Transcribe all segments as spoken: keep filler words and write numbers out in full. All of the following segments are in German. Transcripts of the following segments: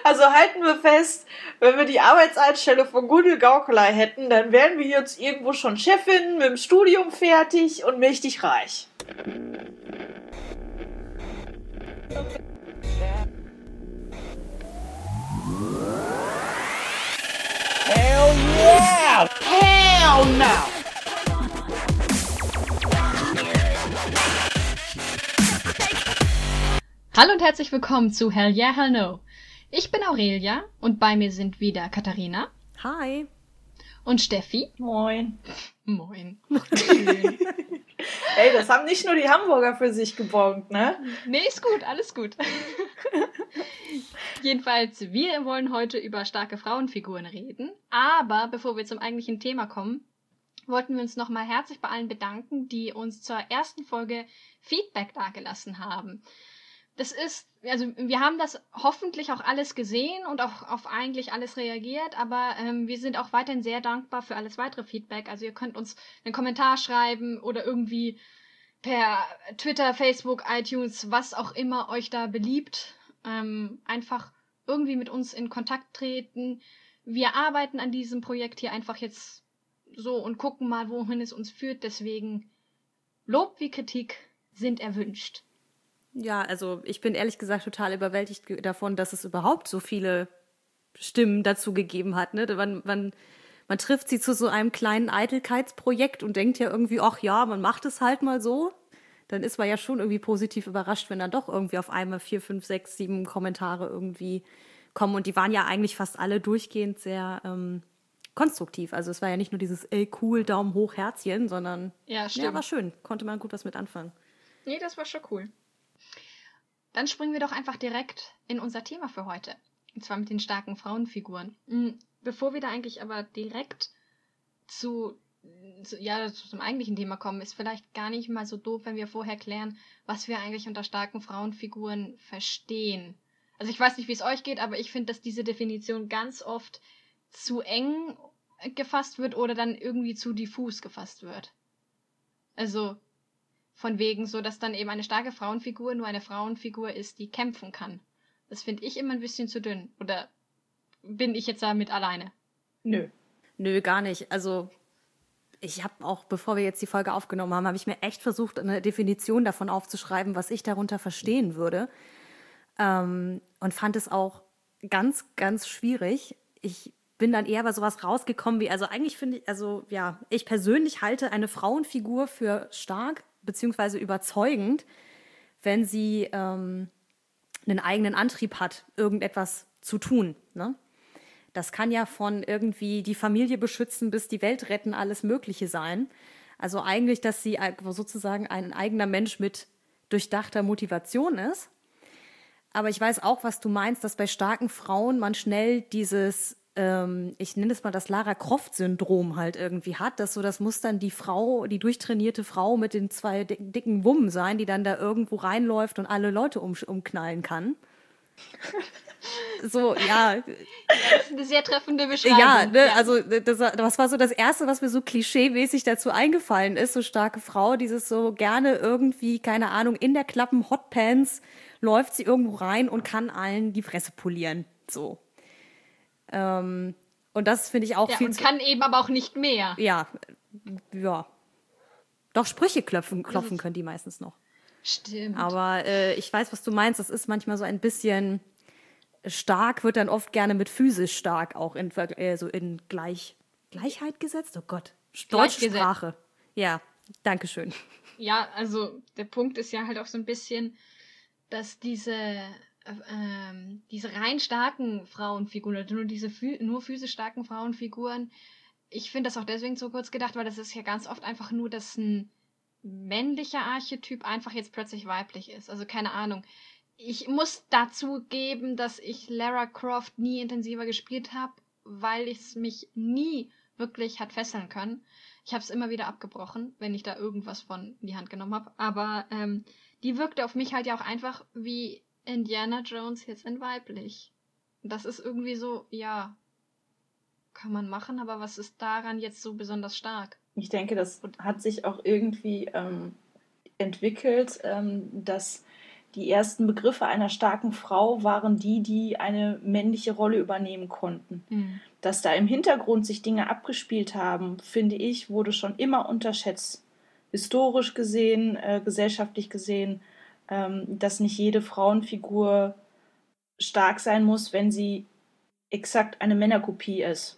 Also halten wir fest, wenn wir die Arbeitseinstelle von Gundel Gaukelei hätten, dann wären wir jetzt irgendwo schon Chefin, mit dem Studium fertig und mächtig reich. Hell yeah! Hell no! Hallo und herzlich willkommen zu Hell Yeah, Hell No. Ich bin Aurelia und bei mir sind wieder Katharina. Hi. Und Steffi. Moin. Moin. Ey, das haben nicht nur die Hamburger für sich gebongt, ne? Nee, ist gut, alles gut. Jedenfalls, wir wollen heute über starke Frauenfiguren reden. Aber bevor wir zum eigentlichen Thema kommen, wollten wir uns nochmal herzlich bei allen bedanken, die uns zur ersten Folge Feedback dagelassen haben. Das ist, also wir haben das hoffentlich auch alles gesehen und auch auf eigentlich alles reagiert, aber ähm, wir sind auch weiterhin sehr dankbar für alles weitere Feedback. Also ihr könnt uns einen Kommentar schreiben oder irgendwie per Twitter, Facebook, iTunes, was auch immer euch da beliebt, ähm, einfach irgendwie mit uns in Kontakt treten. Wir arbeiten an diesem Projekt hier einfach jetzt so und gucken mal, wohin es uns führt. Deswegen Lob wie Kritik sind erwünscht. Ja, also ich bin ehrlich gesagt total überwältigt davon, dass es überhaupt so viele Stimmen dazu gegeben hat. Ne? Man, man, man trifft sie zu so einem kleinen Eitelkeitsprojekt und denkt ja irgendwie, ach ja, man macht es halt mal so. Dann ist man ja schon irgendwie positiv überrascht, wenn dann doch irgendwie auf einmal vier, fünf, sechs, sieben Kommentare irgendwie kommen. Und die waren ja eigentlich fast alle durchgehend sehr ähm, konstruktiv. Also es war ja nicht nur dieses, ey, cool, Daumen hoch, Herzchen, sondern ja, stimmt. Ja, war schön. Konnte man gut was mit anfangen. Nee, das war schon cool. Dann springen wir doch einfach direkt in unser Thema für heute. Und zwar mit den starken Frauenfiguren. Bevor wir da eigentlich aber direkt zu, zu, ja, zum eigentlichen Thema kommen, ist vielleicht gar nicht mal so doof, wenn wir vorher klären, was wir eigentlich unter starken Frauenfiguren verstehen. Also ich weiß nicht, wie es euch geht, aber ich finde, dass diese Definition ganz oft zu eng gefasst wird oder dann irgendwie zu diffus gefasst wird. Also von wegen so, dass dann eben eine starke Frauenfigur nur eine Frauenfigur ist, die kämpfen kann. Das finde ich immer ein bisschen zu dünn. Oder bin ich jetzt damit alleine? Nö. Nö, gar nicht. Also ich habe auch, bevor wir jetzt die Folge aufgenommen haben, habe ich mir echt versucht, eine Definition davon aufzuschreiben, was ich darunter verstehen würde. Ähm, und fand es auch ganz, ganz schwierig. Ich bin dann eher bei sowas rausgekommen wie, also eigentlich finde ich, also ja, ich persönlich halte eine Frauenfigur für stark beziehungsweise überzeugend, wenn sie ähm, einen eigenen Antrieb hat, irgendetwas zu tun. Ne? Das kann ja von irgendwie die Familie beschützen bis die Welt retten, alles Mögliche sein. Also eigentlich, dass sie sozusagen ein eigener Mensch mit durchdachter Motivation ist. Aber ich weiß auch, was du meinst, dass bei starken Frauen man schnell dieses Ähm, ich nenne es mal das Lara-Croft-Syndrom halt irgendwie hat, dass so, das muss dann die Frau, die durchtrainierte Frau mit den zwei dicken, dicken Wummen sein, die dann da irgendwo reinläuft und alle Leute um, umknallen kann. So, ja. Das ist eine sehr treffende Beschreibung. Ja, ne, ja. also das, das war so das Erste, was mir so klischeemäßig dazu eingefallen ist, so starke Frau, dieses so gerne irgendwie, keine Ahnung, in der Klappen Hotpants läuft sie irgendwo rein und kann allen die Fresse polieren, so. Ähm, und das finde ich auch ja, viel und zu... kann eben aber auch nicht mehr. Ja, ja. Doch Sprüche klopfen, klopfen können die meistens noch. Stimmt. Aber äh, ich weiß, was du meinst. Das ist manchmal so ein bisschen stark, wird dann oft gerne mit physisch stark auch in, äh, so in Gleich, Gleichheit gesetzt. Oh Gott, deutsche Sprache. Ja, danke schön. Ja, also der Punkt ist ja halt auch so ein bisschen, dass diese... Ähm, diese rein starken Frauenfiguren, oder nur diese nur physisch starken Frauenfiguren, ich finde das auch deswegen so kurz gedacht, weil das ist ja ganz oft einfach nur, dass ein männlicher Archetyp einfach jetzt plötzlich weiblich ist. Also keine Ahnung. Ich muss dazu geben, dass ich Lara Croft nie intensiver gespielt habe, weil es mich nie wirklich hat fesseln können. Ich habe es immer wieder abgebrochen, wenn ich da irgendwas von in die Hand genommen habe. Aber ähm, die wirkte auf mich halt ja auch einfach wie Indiana Jones jetzt in weiblich. Das ist irgendwie so, ja, kann man machen, aber was ist daran jetzt so besonders stark? Ich denke, das hat sich auch irgendwie ähm, entwickelt, ähm, dass die ersten Begriffe einer starken Frau waren die, die eine männliche Rolle übernehmen konnten. Mhm. Dass da im Hintergrund sich Dinge abgespielt haben, finde ich, wurde schon immer unterschätzt. Historisch gesehen, äh, gesellschaftlich gesehen, ähm, dass nicht jede Frauenfigur stark sein muss, wenn sie exakt eine Männerkopie ist.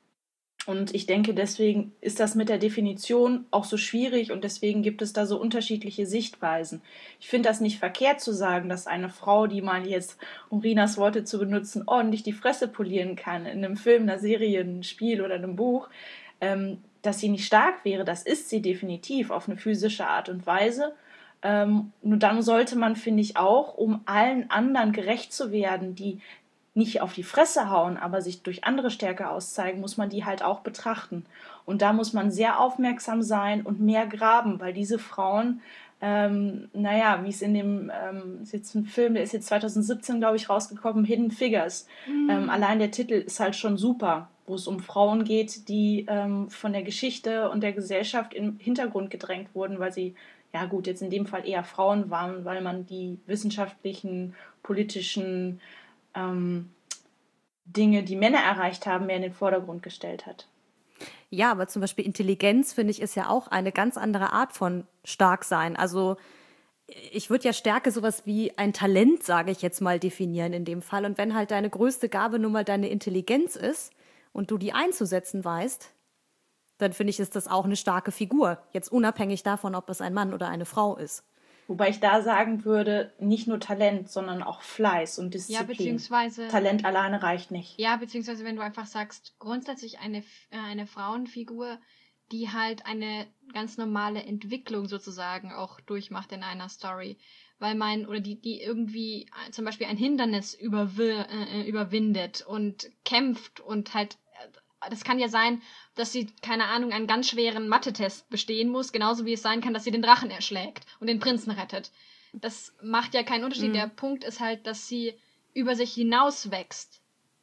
Und ich denke, deswegen ist das mit der Definition auch so schwierig und deswegen gibt es da so unterschiedliche Sichtweisen. Ich finde das nicht verkehrt zu sagen, dass eine Frau, die mal jetzt, um Rinas Worte zu benutzen, ordentlich die Fresse polieren kann in einem Film, einer Serie, einem Spiel oder einem Buch, ähm, dass sie nicht stark wäre. Das ist sie definitiv auf eine physische Art und Weise. Ähm, nur dann sollte man, finde ich auch, um allen anderen gerecht zu werden, die nicht auf die Fresse hauen, aber sich durch andere Stärke auszeigen, muss man die halt auch betrachten. Und da muss man sehr aufmerksam sein und mehr graben, weil diese Frauen, ähm, naja, wie es in dem, ähm, ist jetzt ein Film, der ist jetzt zwanzig siebzehn, glaube ich, rausgekommen, Hidden Figures. Mhm. Ähm, allein der Titel ist halt schon super, wo es um Frauen geht, die ähm, von der Geschichte und der Gesellschaft im Hintergrund gedrängt wurden, weil sie, ja gut, jetzt in dem Fall eher Frauen waren, weil man die wissenschaftlichen, politischen Ähm, Dinge, die Männer erreicht haben, mehr in den Vordergrund gestellt hat. Ja, aber zum Beispiel Intelligenz, finde ich, ist ja auch eine ganz andere Art von Starksein. Also ich würde ja Stärke sowas wie ein Talent, sage ich jetzt mal, definieren in dem Fall. Und wenn halt deine größte Gabe nun mal deine Intelligenz ist und du die einzusetzen weißt, dann finde ich, ist das auch eine starke Figur. Jetzt unabhängig davon, ob es ein Mann oder eine Frau ist. Wobei ich da sagen würde, nicht nur Talent, sondern auch Fleiß und Disziplin. Ja, beziehungsweise Talent alleine reicht nicht. Ja, beziehungsweise wenn du einfach sagst, grundsätzlich eine, äh, eine Frauenfigur, die halt eine ganz normale Entwicklung sozusagen auch durchmacht in einer Story. Weil mein, oder die, die irgendwie zum Beispiel ein Hindernis überw- äh, überwindet und kämpft und halt, das kann ja sein, dass sie, keine Ahnung, einen ganz schweren Mathe-Test bestehen muss, genauso wie es sein kann, dass sie den Drachen erschlägt und den Prinzen rettet. Das macht ja keinen Unterschied. Mhm. Der Punkt ist halt, dass sie über sich hinaus wächst.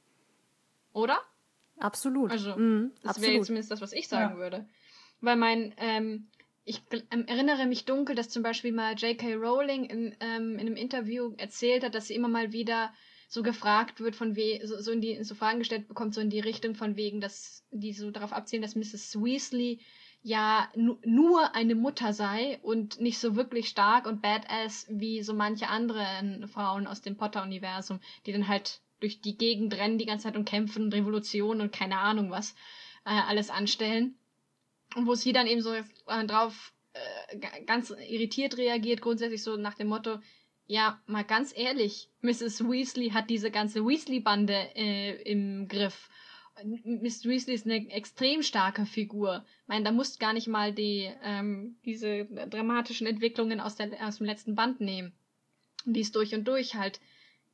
Oder? Absolut. Also, mhm, das wäre jetzt zumindest das, was ich sagen ja. würde. Weil mein, ähm, ich ähm, erinnere mich dunkel, dass zum Beispiel mal J K. Rowling in, ähm, in einem Interview erzählt hat, dass sie immer mal wieder so gefragt wird, von we so, so in die so Fragen gestellt bekommt, so in die Richtung von wegen, dass die so darauf abzielen, dass Misses Weasley ja nu- nur eine Mutter sei und nicht so wirklich stark und badass wie so manche andere Frauen aus dem Potter-Universum, die dann halt durch die Gegend rennen die ganze Zeit und kämpfen und Revolutionen und keine Ahnung was äh, alles anstellen. Und wo sie dann eben so äh, drauf äh, g- ganz irritiert reagiert, grundsätzlich so nach dem Motto, ja, mal ganz ehrlich, Misses Weasley hat diese ganze Weasley-Bande äh, im Griff. Miss Weasley ist eine extrem starke Figur. Ich meine, da musst gar nicht mal die ähm, diese dramatischen Entwicklungen aus, der, aus dem letzten Band nehmen. Die ist durch und durch halt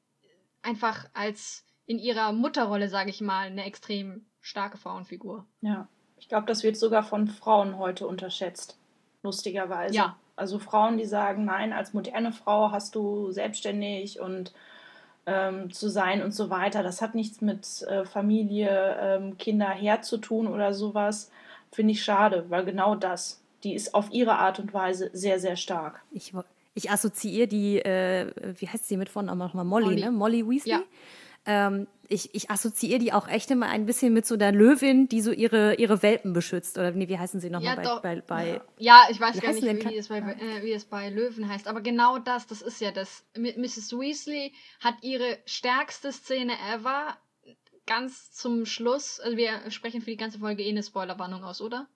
einfach als in ihrer Mutterrolle, sage ich mal, eine extrem starke Frauenfigur. Ja, ich glaube, das wird sogar von Frauen heute unterschätzt, lustigerweise. Ja. Also Frauen, die sagen, nein, als moderne Frau hast du selbstständig und ähm, zu sein und so weiter. Das hat nichts mit äh, Familie, ähm, Kinder, Herd zu tun oder sowas. Finde ich schade, weil genau das, die ist auf ihre Art und Weise sehr, sehr stark. Ich, ich assoziiere die, äh, wie heißt sie mit vorne nochmal, Molly, Molly, ne? Molly Weasley. Ja. Ähm, ich, ich assoziiere die auch echt immer ein bisschen mit so der Löwin, die so ihre, ihre Welpen beschützt. Oder nee, wie heißen sie nochmal Ja, bei, bei, bei... Ja, ich weiß Wie gar nicht, heißen denn wie es, bei, äh, wie es bei Löwen heißt. Aber genau das, das ist ja das. M- Misses Weasley hat ihre stärkste Szene ever ganz zum Schluss. Also wir sprechen für die ganze Folge eh eine Spoilerwarnung aus, oder?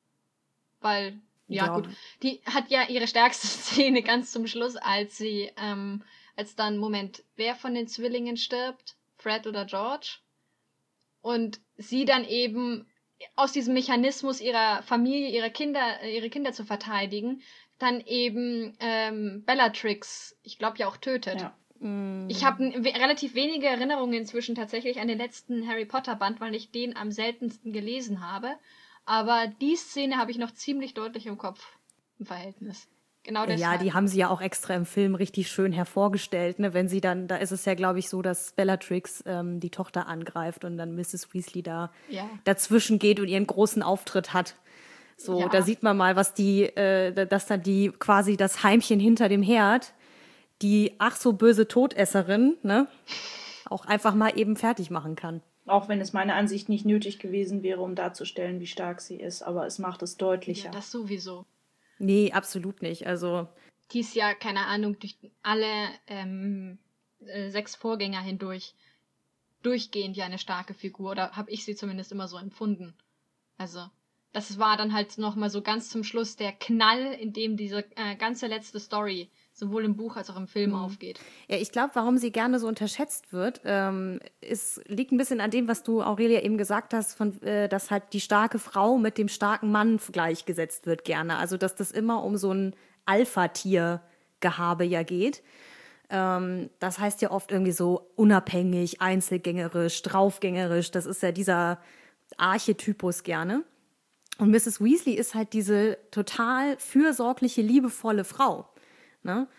Weil, ja, Ja. gut. Die hat ja ihre stärkste Szene ganz zum Schluss, als sie, ähm, als dann, Moment, wer von den Zwillingen stirbt? Fred oder George? Und sie dann eben aus diesem Mechanismus ihrer Familie, ihrer Kinder, ihre Kinder zu verteidigen, dann eben ähm, Bellatrix, ich glaube ja auch tötet. Ja. Ich habe we- relativ wenige Erinnerungen inzwischen tatsächlich an den letzten Harry Potter Band, weil ich den am seltensten gelesen habe. Aber die Szene habe ich noch ziemlich deutlich im Kopf im Verhältnis. Genau deshalb. Ja, die haben sie ja auch extra im Film richtig schön hervorgestellt, ne? Wenn sie dann, da ist es ja, glaube ich, so, dass Bellatrix ähm, die Tochter angreift und dann Misses Weasley da Ja. dazwischen geht und ihren großen Auftritt hat. So, Ja. da sieht man mal, was die, äh, dass dann die quasi das Heimchen hinter dem Herd, die ach so böse Todesserin, ne, auch einfach mal eben fertig machen kann. Auch wenn es meiner Ansicht nicht nötig gewesen wäre, um darzustellen, wie stark sie ist, aber es macht es deutlicher. Ja, das sowieso. Nee, absolut nicht. Also die ist ja, keine Ahnung, durch alle ähm, äh, sechs Vorgänger hindurch durchgehend ja eine starke Figur, oder habe ich sie zumindest immer so empfunden. Also, das war dann halt nochmal so ganz zum Schluss der Knall, in dem diese äh, ganze letzte Story sowohl im Buch als auch im Film mhm. aufgeht. Ja, ich glaube, warum sie gerne so unterschätzt wird, ähm, ist, liegt ein bisschen an dem, was du, Aurelia, eben gesagt hast, von, äh, dass halt die starke Frau mit dem starken Mann gleichgesetzt wird gerne. Also, dass das immer um so ein Alpha-Tier-Gehabe ja geht. Ähm, das heißt ja oft irgendwie so unabhängig, einzelgängerisch, draufgängerisch. Das ist ja dieser Archetypus gerne. Und Misses Weasley ist halt diese total fürsorgliche, liebevolle Frau, ne?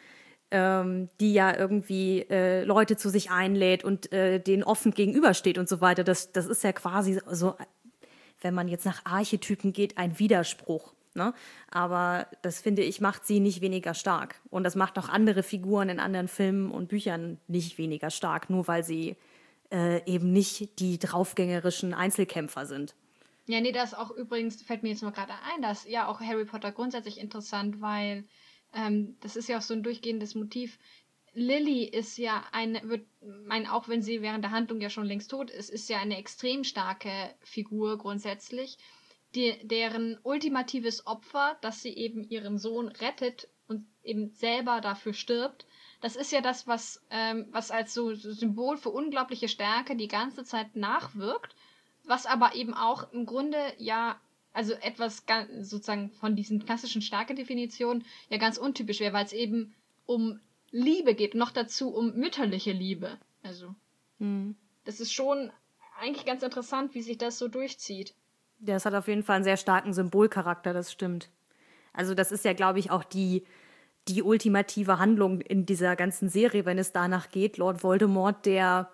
Ähm, die ja irgendwie äh, Leute zu sich einlädt und äh, denen offen gegenübersteht und so weiter. Das, das ist ja quasi so, wenn man jetzt nach Archetypen geht, ein Widerspruch. Ne? Aber das, finde ich, macht sie nicht weniger stark. Und das macht auch andere Figuren in anderen Filmen und Büchern nicht weniger stark, nur weil sie äh, eben nicht die draufgängerischen Einzelkämpfer sind. Ja, nee, das auch übrigens, fällt mir jetzt nur gerade ein, dass ja auch Harry Potter grundsätzlich interessant, weil ähm, das ist ja auch so ein durchgehendes Motiv. Lily ist ja eine, wird, mein, auch wenn sie während der Handlung ja schon längst tot ist, ist ja eine extrem starke Figur grundsätzlich, die, deren ultimatives Opfer, dass sie eben ihren Sohn rettet und eben selber dafür stirbt. Das ist ja das, was, ähm, was als so Symbol für unglaubliche Stärke die ganze Zeit nachwirkt, was aber eben auch im Grunde ja, also etwas ganz, sozusagen von diesen klassischen Stärke-Definitionen ja ganz untypisch wäre, weil es eben um Liebe geht, noch dazu um mütterliche Liebe. Also, mhm. das ist schon eigentlich ganz interessant, wie sich das so durchzieht. Ja, es hat auf jeden Fall einen sehr starken Symbolcharakter, das stimmt. Also das ist ja, glaube ich, auch die, die ultimative Handlung in dieser ganzen Serie, wenn es danach geht. Lord Voldemort, der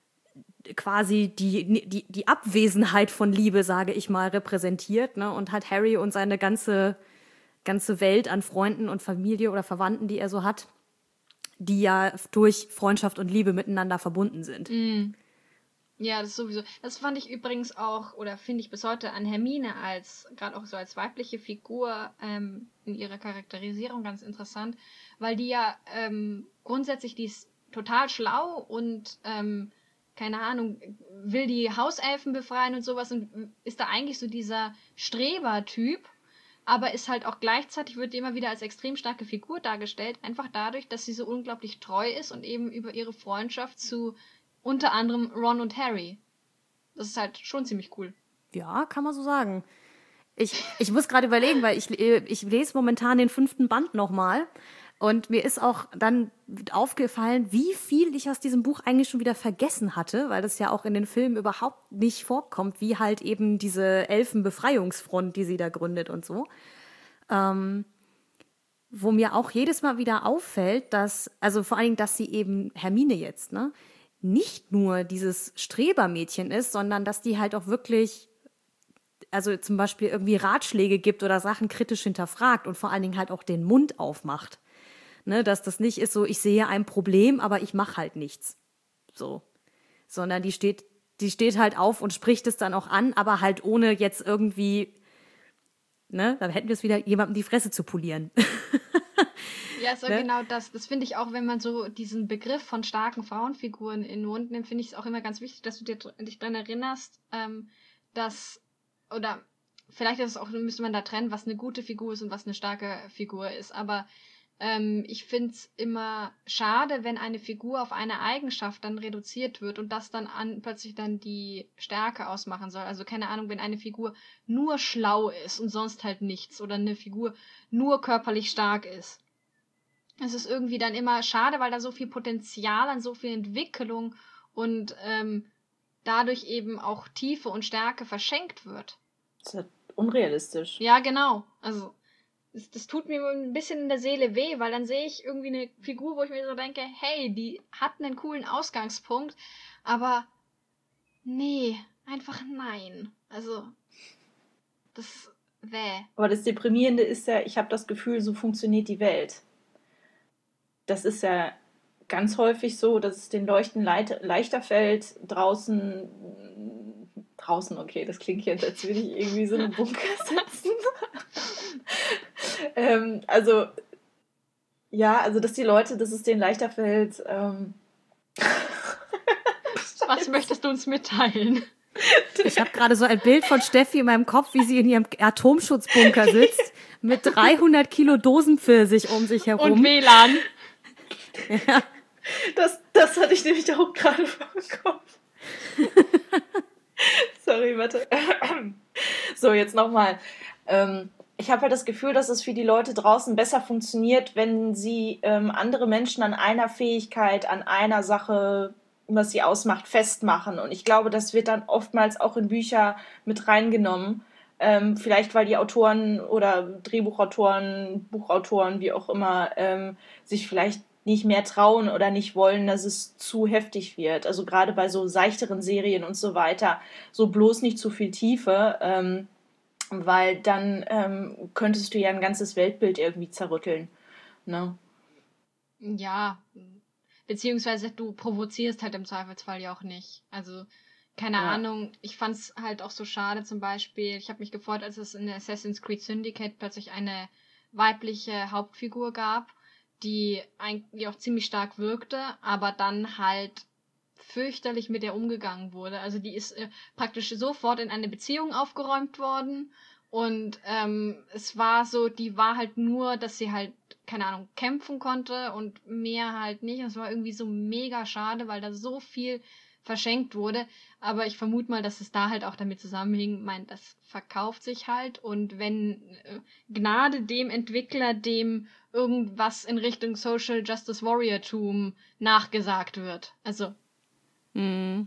quasi die, die, die Abwesenheit von Liebe, sage ich mal, repräsentiert, ne? Und hat Harry und seine ganze, ganze Welt an Freunden und Familie oder Verwandten, die er so hat, die ja durch Freundschaft und Liebe miteinander verbunden sind. Mm. Ja, das sowieso. Das fand ich übrigens auch, oder finde ich bis heute an Hermine als, gerade auch so als weibliche Figur ähm, in ihrer Charakterisierung ganz interessant, weil die ja ähm, grundsätzlich, die ist total schlau und ähm, keine Ahnung, will die Hauselfen befreien und sowas und ist da eigentlich so dieser Strebertyp, aber ist halt auch gleichzeitig, wird die immer wieder als extrem starke Figur dargestellt, einfach dadurch, dass sie so unglaublich treu ist und eben über ihre Freundschaft zu unter anderem Ron und Harry. Das ist halt schon ziemlich cool. Ja, kann man so sagen. Ich, ich muss gerade überlegen, weil ich, ich lese momentan den fünften Band nochmal. Und mir ist auch dann aufgefallen, wie viel ich aus diesem Buch eigentlich schon wieder vergessen hatte, weil das ja auch in den Filmen überhaupt nicht vorkommt, wie halt eben diese Elfenbefreiungsfront, die sie da gründet und so. Ähm, wo mir auch jedes Mal wieder auffällt, dass, also vor allen Dingen, dass sie eben Hermine jetzt, ne, nicht nur dieses Strebermädchen ist, sondern dass die halt auch wirklich, also zum Beispiel irgendwie Ratschläge gibt oder Sachen kritisch hinterfragt und vor allen Dingen halt auch den Mund aufmacht. Ne, dass das nicht ist so, ich sehe ein Problem, aber ich mache halt nichts. So. Sondern die steht, die steht halt auf und spricht es dann auch an, aber halt ohne jetzt irgendwie, ne, dann hätten wir es wieder, jemandem die Fresse zu polieren. Ja, so ne? Genau das. Das finde ich auch, wenn man so diesen Begriff von starken Frauenfiguren in den Mund nimmt, finde ich es auch immer ganz wichtig, dass du dir, dich daran erinnerst, ähm, dass, oder vielleicht ist es auch, müsste man da trennen, was eine gute Figur ist und was eine starke Figur ist, aber ähm, ich finde es immer schade, wenn eine Figur auf eine Eigenschaft dann reduziert wird und das dann an, plötzlich dann die Stärke ausmachen soll. Also keine Ahnung, wenn eine Figur nur schlau ist und sonst halt nichts oder eine Figur nur körperlich stark ist. Es ist irgendwie dann immer schade, weil da so viel Potenzial an so viel Entwicklung und ähm, dadurch eben auch Tiefe und Stärke verschenkt wird. Das ist halt unrealistisch. Ja, genau. Also das, das tut mir ein bisschen in der Seele weh, weil dann sehe ich irgendwie eine Figur, wo ich mir so denke, hey, die hat einen coolen Ausgangspunkt, aber nee, einfach nein. Also das wäh. Aber das Deprimierende ist ja, ich habe das Gefühl, so funktioniert die Welt. das ist ja ganz häufig so, dass es den Leuten leit- leichter fällt, draußen, draußen, okay, das klingt jetzt, als würde ich irgendwie so einen Bunker sitzen. ähm, also, ja, also, dass die Leute, dass es denen leichter fällt, ähm, Was möchtest du uns mitteilen? Ich habe gerade so ein Bild von Steffi in meinem Kopf, wie sie in ihrem Atomschutzbunker sitzt, mit dreihundert Kilo Dosenpfirsich um sich herum. Und W L A N. Ja. Das, das hatte ich nämlich auch gerade vor dem Kopf. Sorry, warte. So, jetzt nochmal. Ähm, ich habe halt das Gefühl, dass es für die Leute draußen besser funktioniert, wenn sie ähm, andere Menschen an einer Fähigkeit, an einer Sache, was sie ausmacht, festmachen. Und ich glaube, das wird dann oftmals auch in Bücher mit reingenommen. Ähm, vielleicht, weil die Autoren oder Drehbuchautoren, Buchautoren, wie auch immer, ähm, sich vielleicht nicht mehr trauen oder nicht wollen, dass es zu heftig wird. Also gerade bei so seichteren Serien und so weiter, so bloß nicht zu viel Tiefe, ähm, weil dann ähm, könntest du ja ein ganzes Weltbild irgendwie zerrütteln. Ne? Ja, beziehungsweise du provozierst halt im Zweifelsfall ja auch nicht. Also, keine Ja. Ahnung, ich fand's halt auch so schade zum Beispiel, ich habe mich gefreut, als es in Assassin's Creed Syndicate plötzlich eine weibliche Hauptfigur gab, die eigentlich auch ziemlich stark wirkte, aber dann halt fürchterlich mit der umgegangen wurde. Also die ist äh, praktisch sofort in eine Beziehung aufgeräumt worden und ähm, es war so, die war halt nur, dass sie halt, keine Ahnung, kämpfen konnte und mehr halt nicht. Es war irgendwie so mega schade, weil da so viel verschenkt wurde. Aber ich vermute mal, dass es da halt auch damit zusammenhing, mein, das verkauft sich halt und wenn äh, Gnade dem Entwickler, dem irgendwas in Richtung Social Justice Warrior-Tum nachgesagt wird. Also Mhm.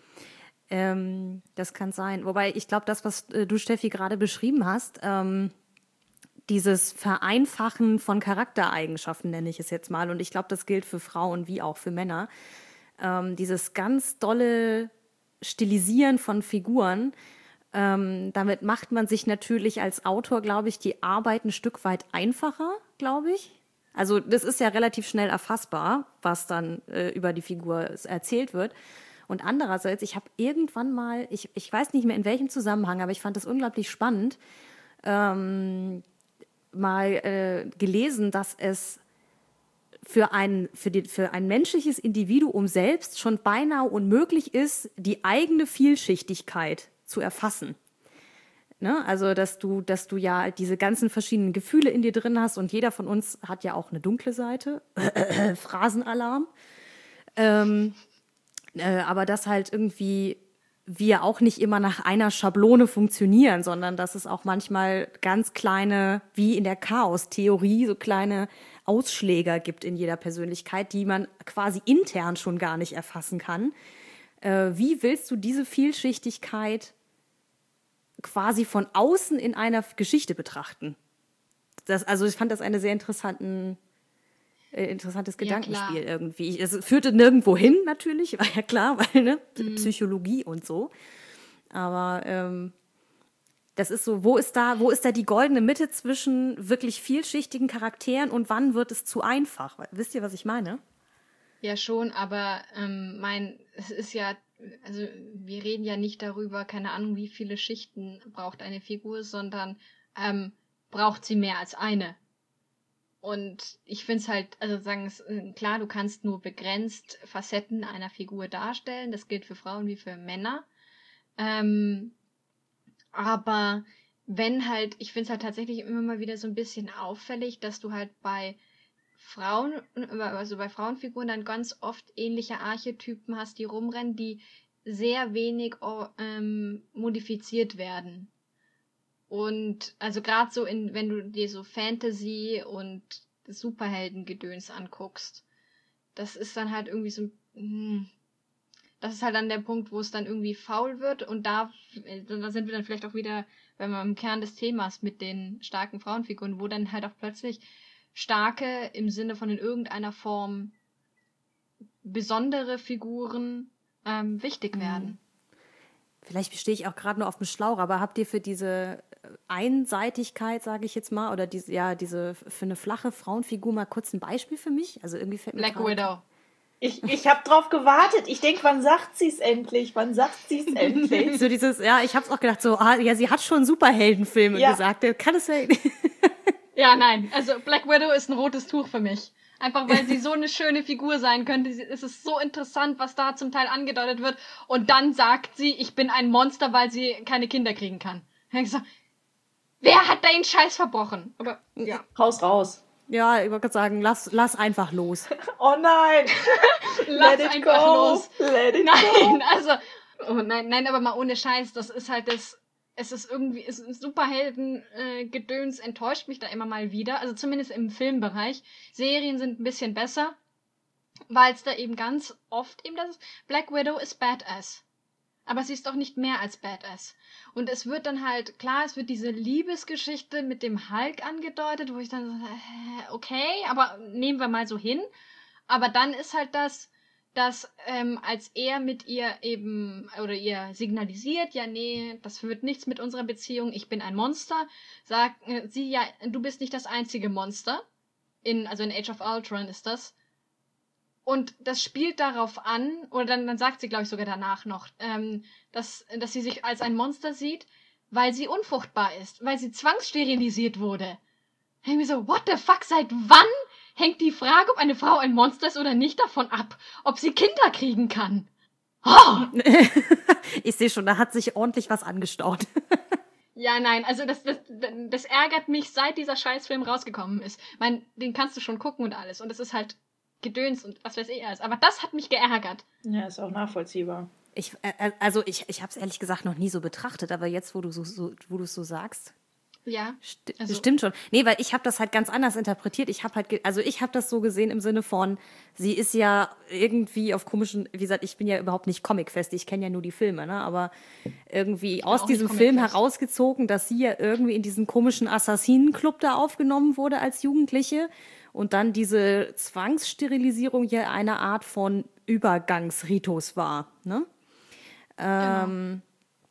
Ähm, das kann sein. Wobei ich glaube, das, was äh, du, Steffi, gerade beschrieben hast, ähm, dieses Vereinfachen von Charaktereigenschaften, nenne ich es jetzt mal, und ich glaube, das gilt für Frauen wie auch für Männer, ähm, dieses ganz dolle Stilisieren von Figuren, ähm, damit macht man sich natürlich als Autor, glaube ich, die Arbeit ein Stück weit einfacher, glaube ich. Also das ist ja relativ schnell erfassbar, was dann äh, über die Figur erzählt wird. Und andererseits, ich habe irgendwann mal, ich, ich weiß nicht mehr in welchem Zusammenhang, aber ich fand das unglaublich spannend, ähm, mal äh, gelesen, dass es für ein, für, die, für ein menschliches Individuum selbst schon beinahe unmöglich ist, die eigene Vielschichtigkeit zu erfassen. Ne? Also, dass du, dass du ja diese ganzen verschiedenen Gefühle in dir drin hast und jeder von uns hat ja auch eine dunkle Seite. Phrasenalarm. Ähm, äh, aber dass halt irgendwie wir auch nicht immer nach einer Schablone funktionieren, sondern dass es auch manchmal ganz kleine, wie in der Chaos-Theorie, so kleine Ausschläger gibt in jeder Persönlichkeit, die man quasi intern schon gar nicht erfassen kann. Äh, wie willst du diese Vielschichtigkeit quasi von außen in einer Geschichte betrachten? Das, also ich fand das eine sehr interessanten, äh, interessantes Ja, Gedankenspiel klar. irgendwie. Es führte nirgendwo hin natürlich, war ja klar, weil ne, Mhm. Psychologie und so. Aber ähm, das ist so, wo ist da, wo ist da die goldene Mitte zwischen wirklich vielschichtigen Charakteren und wann wird es zu einfach? Wisst ihr, was ich meine? Ja, schon, aber ähm, mein, es ist ja, also wir reden ja nicht darüber, keine Ahnung, wie viele Schichten braucht eine Figur, sondern ähm, braucht sie mehr als eine. Und ich finde es halt, also sagen es, äh, klar, du kannst nur begrenzt Facetten einer Figur darstellen, das gilt für Frauen wie für Männer. Ähm, aber wenn halt, ich finde es halt tatsächlich immer mal wieder so ein bisschen auffällig, dass du halt bei Frauen, also bei Frauenfiguren dann ganz oft ähnliche Archetypen hast, die rumrennen, die sehr wenig oh, ähm, modifiziert werden. Und also gerade so in, wenn du dir so Fantasy und Superheldengedöns anguckst, das ist dann halt irgendwie so, hm, das ist halt dann der Punkt, wo es dann irgendwie faul wird und da, da sind wir dann vielleicht auch wieder, wenn wir im Kern des Themas mit den starken Frauenfiguren, wo dann halt auch plötzlich starke im Sinne von in irgendeiner Form besondere Figuren ähm, wichtig werden. Vielleicht stehe ich auch gerade nur auf dem Schlauch, aber habt ihr für diese Einseitigkeit, sage ich jetzt mal, oder diese, ja, diese für eine flache Frauenfigur mal kurz ein Beispiel für mich? Also irgendwie fällt mir Black gerade- Widow. Ich, ich habe drauf gewartet. Ich denke, wann sagt sie es endlich? Wann sagt sie es endlich? So dieses, ja, ich hab's auch gedacht, so, ah, ja, sie hat schon Superheldenfilme Ja. gesagt, der kann es ja. Ja, nein, also Black Widow ist ein rotes Tuch für mich. Einfach weil sie so eine schöne Figur sein könnte. Sie- Es ist so interessant, was da zum Teil angedeutet wird. Und dann sagt sie, ich bin ein Monster, weil sie keine Kinder kriegen kann. Dann denk ich so, wer hat da den Scheiß verbrochen? Aber ja. Raus, raus. Ja, ich wollte gerade sagen, lass, lass einfach los. Oh nein. Lass Let it einfach go. los. Let it Nein, go. also, oh nein, nein, aber mal ohne Scheiß, das ist halt das, es ist irgendwie, es ist Superhelden-Gedöns enttäuscht mich da immer mal wieder, also zumindest im Filmbereich. Serien sind ein bisschen besser, weil es da eben ganz oft eben das ist, Black Widow ist Badass. Aber sie ist doch nicht mehr als Badass. Und es wird dann halt, klar, es wird diese Liebesgeschichte mit dem Hulk angedeutet, wo ich dann so, äh, okay, aber nehmen wir mal so hin. Aber dann ist halt das, dass ähm, als er mit ihr eben, oder ihr signalisiert, ja, nee, das wird nichts mit unserer Beziehung, ich bin ein Monster, sagt äh, sie, ja, du bist nicht das einzige Monster. In, also in Age of Ultron ist das. Und das spielt darauf an, oder dann, dann sagt sie, glaube ich, sogar danach noch, ähm, dass, dass sie sich als ein Monster sieht, weil sie unfruchtbar ist, weil sie zwangssterilisiert wurde. Da denk ich mir so, what the fuck, seit wann hängt die Frage, ob eine Frau ein Monster ist oder nicht, davon ab, ob sie Kinder kriegen kann? Oh! Ich sehe schon, da hat sich ordentlich was angestaut. Ja, nein, also das, das, das ärgert mich, seit dieser Scheißfilm rausgekommen ist. Ich mein, den kannst du schon gucken und alles. Und es ist halt Gedöns und was weiß ich alles. Aber das hat mich geärgert. Ja, ist auch nachvollziehbar. Ich, äh, also ich, ich habe es ehrlich gesagt noch nie so betrachtet, aber jetzt, wo du so, so wo du es so sagst, Ja. sti Also- stimmt schon. Nee, weil ich habe das halt ganz anders interpretiert. Ich habe halt, ge also ich habe das so gesehen im Sinne von, sie ist ja irgendwie auf komischen, wie gesagt, ich bin ja überhaupt nicht comicfest, ich kenne ja nur die Filme, ne, aber irgendwie aus auch nicht diesem Film comicfest. herausgezogen, dass sie ja irgendwie in diesen komischen Assassinenclub da aufgenommen wurde als Jugendliche und dann diese Zwangssterilisierung ja eine Art von Übergangsritus war, ne? Ähm,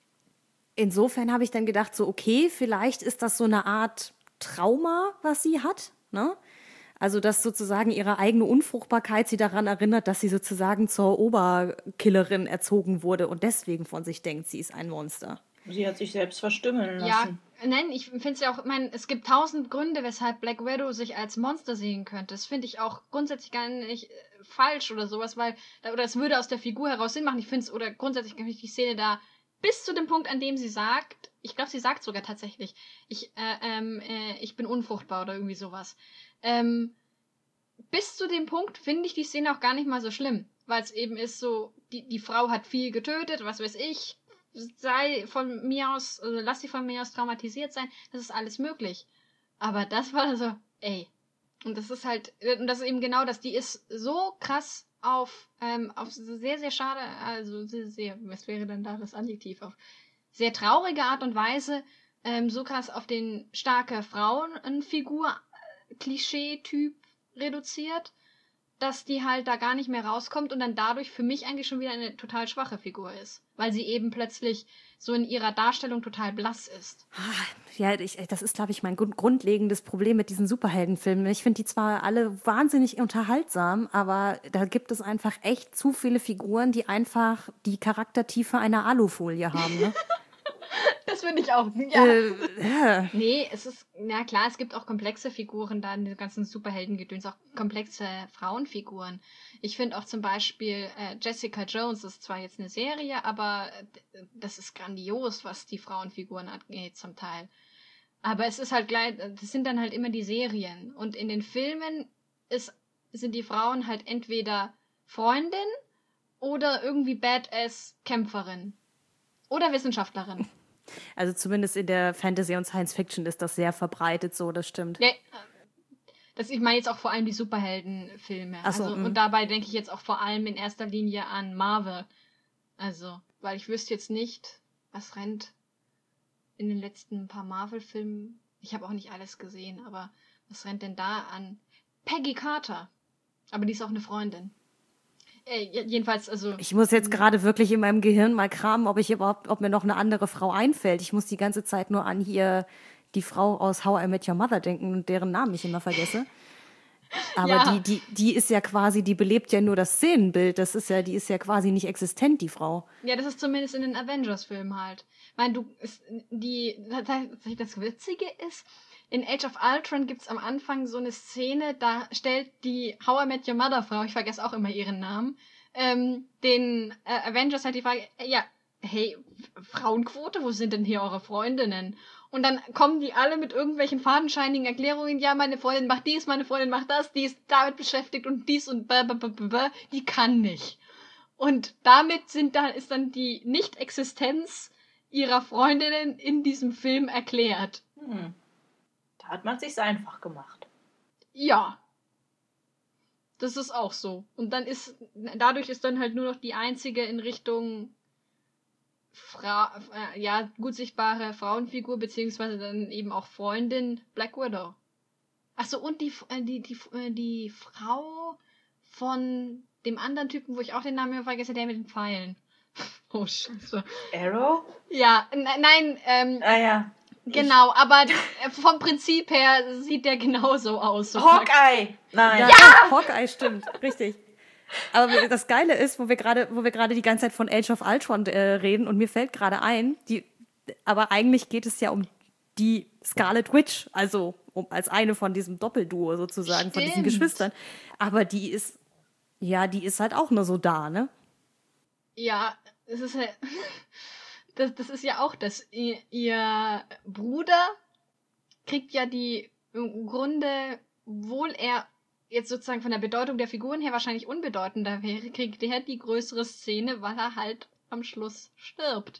insofern habe ich dann gedacht, so okay, vielleicht ist das so eine Art Trauma, was sie hat, ne? Also, dass sozusagen ihre eigene Unfruchtbarkeit sie daran erinnert, dass sie sozusagen zur Oberkillerin erzogen wurde und deswegen von sich denkt, sie ist ein Monster. Sie hat sich selbst verstümmeln Ja, lassen. nein, ich finde es ja auch, ich meine, es gibt tausend Gründe, weshalb Black Widow sich als Monster sehen könnte. Das finde ich auch grundsätzlich gar nicht äh, falsch oder sowas, weil, oder es würde aus der Figur heraus Sinn machen. Ich finde es, oder grundsätzlich finde ich die Szene da bis zu dem Punkt, an dem sie sagt, ich glaube, sie sagt sogar tatsächlich, ich, äh, ähm, äh, ich bin unfruchtbar oder irgendwie sowas. Ähm, bis zu dem Punkt finde ich die Szene auch gar nicht mal so schlimm, weil es eben ist so, die, die Frau hat viel getötet, was weiß ich, sei von mir aus, also lass sie von mir aus traumatisiert sein, das ist alles möglich. Aber das war so, ey. Und das ist halt, und das ist eben genau das, die ist so krass auf, ähm, auf sehr, sehr schade, also sehr, sehr, was wäre denn da das Adjektiv, auf sehr traurige Art und Weise, ähm, so krass auf den starke Frauenfigur, Klischee-Typ reduziert, dass die halt da gar nicht mehr rauskommt und dann dadurch für mich eigentlich schon wieder eine total schwache Figur ist. Weil sie eben plötzlich so in ihrer Darstellung total blass ist. Ja, ich, das ist, glaube ich, mein grund grundlegendes Problem mit diesen Superheldenfilmen. Ich finde die zwar alle wahnsinnig unterhaltsam, aber da gibt es einfach echt zu viele Figuren, die einfach die Charaktertiefe einer Alufolie haben. Ne? Das finde ich auch. Ja. äh, ja. Nee, es ist, na klar, es gibt auch komplexe Figuren da in den ganzen Superheldengedöns, auch komplexe Frauenfiguren. Ich finde auch zum Beispiel äh, Jessica Jones, das ist zwar jetzt eine Serie, aber äh, das ist grandios, was die Frauenfiguren angeht zum Teil. Aber es ist halt gleich, das sind dann halt immer die Serien. Und in den Filmen ist, sind die Frauen halt entweder Freundin oder irgendwie Badass-Kämpferin. Oder Wissenschaftlerin. Also zumindest in der Fantasy und Science Fiction ist das sehr verbreitet, so, das stimmt. Ja, das, ich meine jetzt auch vor allem die Superheldenfilme. Ach so, also, mm. und dabei denke ich jetzt auch vor allem in erster Linie an Marvel. Also, weil ich wüsste jetzt nicht, was rennt in den letzten paar Marvel-Filmen. Ich habe auch nicht alles gesehen, aber was rennt denn da an? Peggy Carter. Aber die ist auch eine Freundin. Äh, jedenfalls, also. Ich muss jetzt gerade wirklich in meinem Gehirn mal kramen, ob ich überhaupt, ob mir noch eine andere Frau einfällt. Ich muss die ganze Zeit nur an hier die Frau aus How I Met Your Mother denken und deren Namen ich immer vergesse. Aber Ja. die, die, die ist ja quasi, die belebt ja nur das Szenenbild. Das ist ja, die ist ja quasi nicht existent, die Frau. Ja, das ist zumindest in den Avengers-Filmen halt. Ich meine, du, ist, die, das Witzige ist, in Age of Ultron gibt's am Anfang so eine Szene, da stellt die How I Met Your Mother Frau, ich vergesse auch immer ihren Namen, ähm, den äh, Avengers halt die Frage, äh, ja, hey, Frauenquote, wo sind denn hier eure Freundinnen? Und dann kommen die alle mit irgendwelchen fadenscheinigen Erklärungen, ja, meine Freundin macht dies, meine Freundin macht das, die ist damit beschäftigt und dies und blah, blah, blah, blah, die kann nicht. Und damit sind da, ist dann die Nicht-Existenz ihrer Freundinnen in diesem Film erklärt. Hm. Da hat man sich's einfach gemacht. Ja. Das ist auch so. Und dann ist, dadurch ist dann halt nur noch die einzige in Richtung Fra äh, ja, gut sichtbare Frauenfigur, beziehungsweise dann eben auch Freundin Black Widow. Achso, und die, äh, die, die, äh, die Frau von dem anderen Typen, wo ich auch den Namen immer vergesse, der mit den Pfeilen. Oh, scheiße. Arrow? Ja, n- nein, ähm, Ah ja. genau, aber äh, vom Prinzip her sieht der genauso aus. So Hawkeye! Nein. Ja, ja! Hawkeye, stimmt, richtig. Aber das Geile ist, wo wir gerade, wo wir gerade die ganze Zeit von Age of Ultron äh, reden und mir fällt gerade ein, die, aber eigentlich geht es ja um die Scarlet Witch, also um, als eine von diesem Doppelduo sozusagen, Stimmt. von diesen Geschwistern. Aber die ist, ja, die ist halt auch nur so da, ne? Ja, es ist halt, das, das ist ja auch das. Ihr, ihr Bruder kriegt ja die, im Grunde, obwohl er jetzt sozusagen von der Bedeutung der Figuren her wahrscheinlich unbedeutender wäre, kriegt er die größere Szene, weil er halt am Schluss stirbt.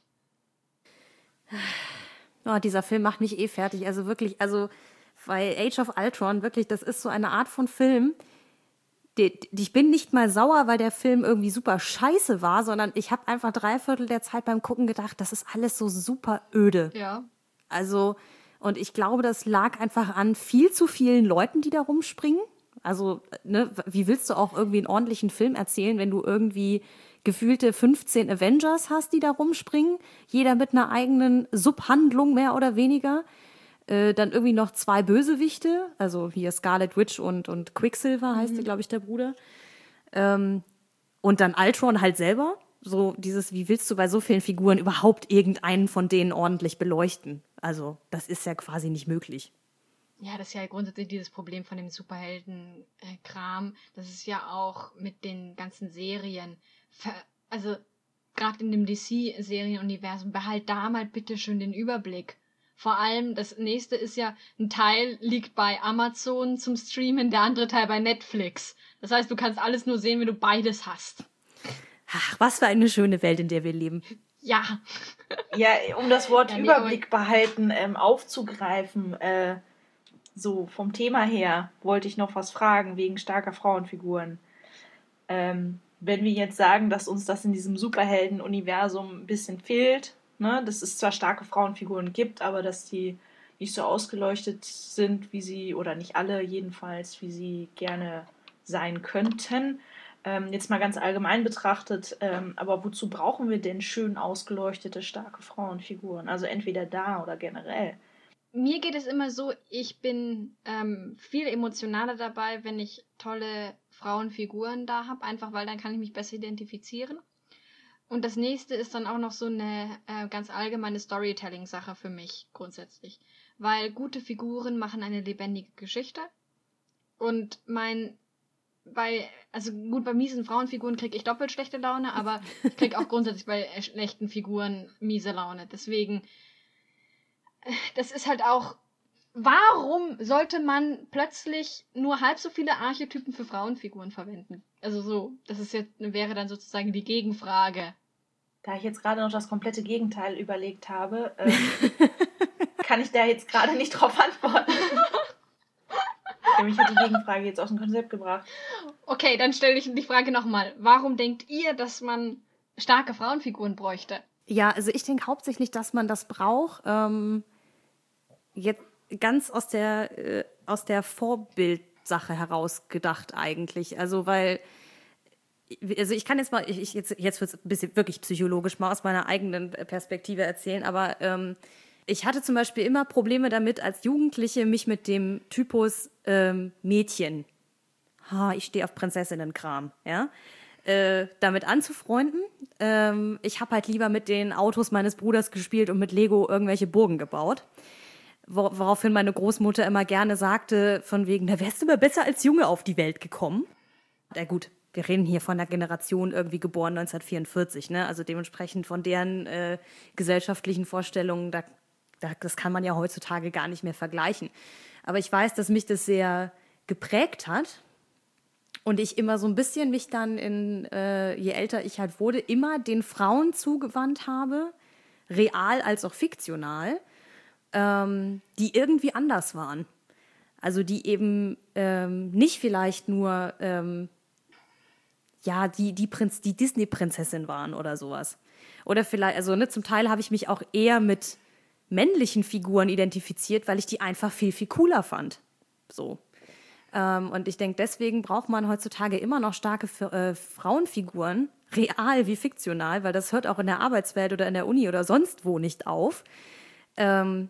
Oh, dieser Film macht mich eh fertig. Also wirklich, also, weil Age of Ultron, wirklich, das ist so eine Art von Film, die, die, ich bin nicht mal sauer, weil der Film irgendwie super scheiße war, sondern ich habe einfach drei Viertel der Zeit beim Gucken gedacht, das ist alles so super öde. Ja. Also, und ich glaube, das lag einfach an viel zu vielen Leuten, die da rumspringen. Also, ne, wie willst du auch irgendwie einen ordentlichen Film erzählen, wenn du irgendwie gefühlte fünfzehn Avengers hast, die da rumspringen, jeder mit einer eigenen Subhandlung mehr oder weniger. Äh, dann irgendwie noch zwei Bösewichte, also hier Scarlet Witch und, und Quicksilver heißt, mhm. glaube ich, der Bruder. Ähm, und dann Ultron halt selber. So dieses, wie willst du bei so vielen Figuren überhaupt irgendeinen von denen ordentlich beleuchten? Also, das ist ja quasi nicht möglich. Ja, das ist ja grundsätzlich dieses Problem von dem Superhelden-Kram. Das ist ja auch mit den ganzen Serien. Also, gerade in dem D C-Serienuniversum, behalt da mal bitte schön den Überblick. Vor allem, das nächste ist ja, ein Teil liegt bei Amazon zum Streamen, der andere Teil bei Netflix. Das heißt, du kannst alles nur sehen, wenn du beides hast. Ach, was für eine schöne Welt, in der wir leben. Ja. Ja, um das Wort ja, nee, Überblick behalten ähm, aufzugreifen, äh, so vom Thema her wollte ich noch was fragen, wegen starker Frauenfiguren. Ähm, wenn wir jetzt sagen, dass uns das in diesem Superhelden-Universum ein bisschen fehlt, ne, dass es zwar starke Frauenfiguren gibt, aber dass die nicht so ausgeleuchtet sind, wie sie, oder nicht alle jedenfalls, wie sie gerne sein könnten. Ähm, jetzt mal ganz allgemein betrachtet, ähm, aber wozu brauchen wir denn schön ausgeleuchtete, starke Frauenfiguren? Also entweder da oder generell. Mir geht es immer so, ich bin ähm, viel emotionaler dabei, wenn ich tolle Frauenfiguren da habe, einfach weil dann kann ich mich besser identifizieren. Und das nächste ist dann auch noch so eine äh, ganz allgemeine Storytelling-Sache für mich grundsätzlich. Weil gute Figuren machen eine lebendige Geschichte. Und mein, bei, also gut, bei miesen Frauenfiguren kriege ich doppelt schlechte Laune, aber ich kriege auch grundsätzlich bei schlechten Figuren miese Laune. Deswegen, das ist halt auch, warum sollte man plötzlich nur halb so viele Archetypen für Frauenfiguren verwenden? Also so, das ist jetzt, wäre dann sozusagen die Gegenfrage. Da ich jetzt gerade noch das komplette Gegenteil überlegt habe, ähm, kann ich da jetzt gerade nicht drauf antworten. Mich hat die Gegenfrage jetzt aus dem Konzept gebracht. Okay, dann stelle ich die Frage nochmal. Warum denkt ihr, dass man starke Frauenfiguren bräuchte? Ja, also ich denke hauptsächlich, dass man das braucht, ähm, jetzt ganz aus der, äh, aus der Vorbildsache heraus gedacht eigentlich. Also weil also ich kann jetzt mal, ich, jetzt, jetzt wird es ein bisschen wirklich psychologisch mal aus meiner eigenen Perspektive erzählen, aber ähm, ich hatte zum Beispiel immer Probleme damit, als Jugendliche mich mit dem Typus ähm, Mädchen, ha, ich stehe auf Prinzessinnenkram, ja, äh, damit anzufreunden. Ähm, ich habe halt lieber mit den Autos meines Bruders gespielt und mit Lego irgendwelche Burgen gebaut. Wor- woraufhin meine Großmutter immer gerne sagte, von wegen, da wärst du mal besser als Junge auf die Welt gekommen. Na gut, wir reden hier von einer Generation irgendwie geboren neunzehnhundertvierundvierzig, ne? Also dementsprechend von deren äh, gesellschaftlichen Vorstellungen, da, da, das kann man ja heutzutage gar nicht mehr vergleichen. Aber ich weiß, dass mich das sehr geprägt hat und ich immer so ein bisschen mich dann, in, äh, je älter ich halt wurde, immer den Frauen zugewandt habe, real als auch fiktional, ähm, die irgendwie anders waren. Also die eben ähm, nicht vielleicht nur ähm, ja, die, die, Prinz, die Disney-Prinzessin waren oder sowas. Oder vielleicht, also ne, zum Teil habe ich mich auch eher mit männlichen Figuren identifiziert, weil ich die einfach viel, viel cooler fand. So. Ähm, und ich denke, deswegen braucht man heutzutage immer noch starke äh, Frauenfiguren, real wie fiktional, weil das hört auch in der Arbeitswelt oder in der Uni oder sonst wo nicht auf, ähm,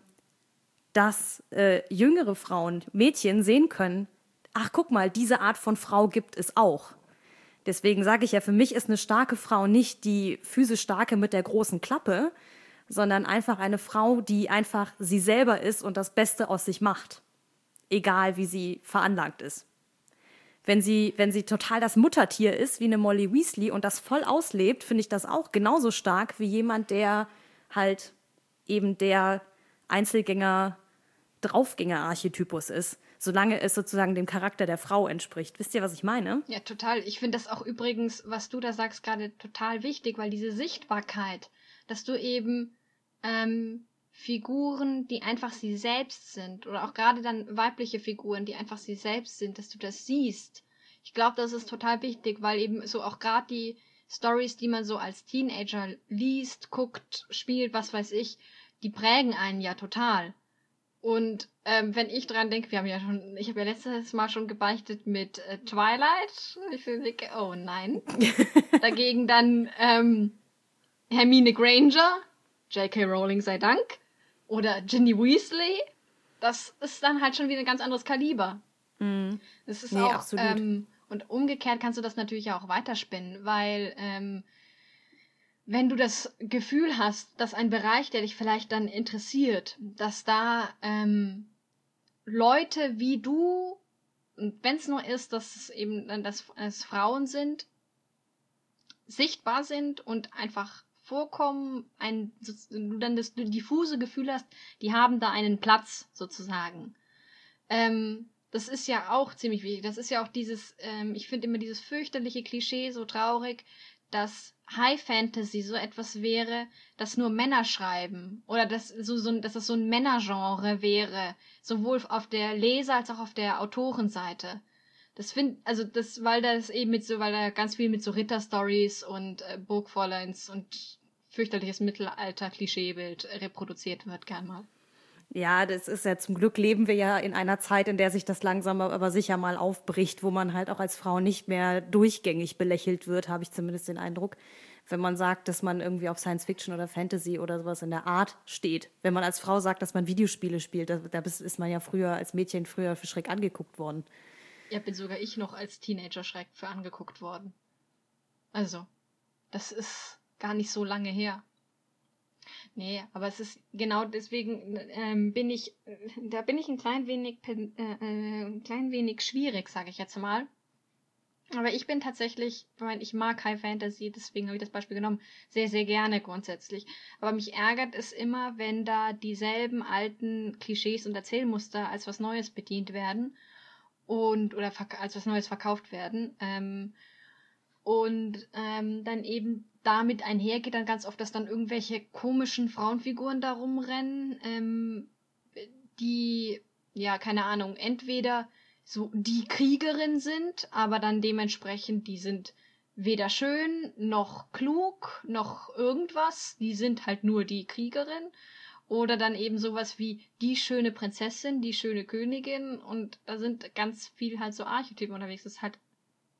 dass äh, jüngere Frauen, Mädchen sehen können, ach guck mal, diese Art von Frau gibt es auch. Deswegen sage ich ja, für mich ist eine starke Frau nicht die physisch starke mit der großen Klappe, sondern einfach eine Frau, die einfach sie selber ist und das Beste aus sich macht. Egal, wie sie veranlagt ist. Wenn sie, wenn sie total das Muttertier ist, wie eine Molly Weasley und das voll auslebt, finde ich das auch genauso stark wie jemand, der halt eben der Einzelgänger, Draufgänger-Archetypus ist, solange es sozusagen dem Charakter der Frau entspricht. Wisst ihr, was ich meine? Ja, total. Ich finde das auch übrigens, was du da sagst, gerade total wichtig, weil diese Sichtbarkeit, dass du eben ähm, Figuren, die einfach sie selbst sind, oder auch gerade dann weibliche Figuren, die einfach sie selbst sind, dass du das siehst. Ich glaube, das ist total wichtig, weil eben so auch gerade die Stories, die man so als Teenager liest, guckt, spielt, was weiß ich, die prägen einen ja total. Und ähm, wenn ich dran denke, wir haben ja schon, ich habe ja letztes Mal schon gebeichtet mit äh, Twilight. Ich denke, oh nein. Dagegen dann ähm, Hermine Granger, J K. Rowling sei Dank, oder Ginny Weasley. Das ist dann halt schon wieder ein ganz anderes Kaliber. Mhm. Das ist Nee, auch, absolut. ähm, und umgekehrt kannst du das natürlich ja auch weiterspinnen, weil ähm, wenn du das Gefühl hast, dass ein Bereich, der dich vielleicht dann interessiert, dass da ähm, Leute wie du, und wenn es nur ist, dass es eben dann dass es Frauen sind, sichtbar sind und einfach vorkommen, ein, du dann das diffuse Gefühl hast, die haben da einen Platz sozusagen. Ähm, das ist ja auch ziemlich wichtig. Das ist ja auch dieses, ähm, ich finde immer dieses fürchterliche Klischee so traurig, dass High Fantasy so etwas wäre, das nur Männer schreiben oder dass so, so dass das so ein Männergenre wäre, sowohl auf der Leser- als auch auf der Autorenseite. Das find, also das, weil das eben mit so, weil da ganz viel mit so Ritterstories und äh, Burgfräuleins und fürchterliches Mittelalter-Klischeebild äh, reproduziert wird, gern mal. Ja, das ist ja zum Glück leben wir ja in einer Zeit, in der sich das langsam aber sicher mal aufbricht, wo man halt auch als Frau nicht mehr durchgängig belächelt wird, habe ich zumindest den Eindruck, wenn man sagt, dass man irgendwie auf Science Fiction oder Fantasy oder sowas in der Art steht. Wenn man als Frau sagt, dass man Videospiele spielt, da, da ist man ja früher als Mädchen früher für schräg angeguckt worden. Ja, bin sogar ich noch als Teenager schräg für angeguckt worden. Also, das ist gar nicht so lange her. Nee, aber es ist genau deswegen ähm, bin ich, äh, da bin ich ein klein wenig, äh, äh, ein klein wenig schwierig, sage ich jetzt mal. Aber ich bin tatsächlich, ich meine, ich mag High Fantasy, deswegen habe ich das Beispiel genommen, sehr, sehr gerne grundsätzlich. Aber mich ärgert es immer, wenn da dieselben alten Klischees und Erzählmuster als was Neues bedient werden und oder als was Neues verkauft werden. Ähm, und ähm, dann eben damit einhergeht dann ganz oft, dass dann irgendwelche komischen Frauenfiguren da rumrennen, ähm, die, ja, keine Ahnung, entweder so die Kriegerin sind, aber dann dementsprechend, die sind weder schön, noch klug, noch irgendwas, die sind halt nur die Kriegerin. Oder dann eben sowas wie die schöne Prinzessin, die schöne Königin, und da sind ganz viel halt so Archetypen unterwegs. Das ist halt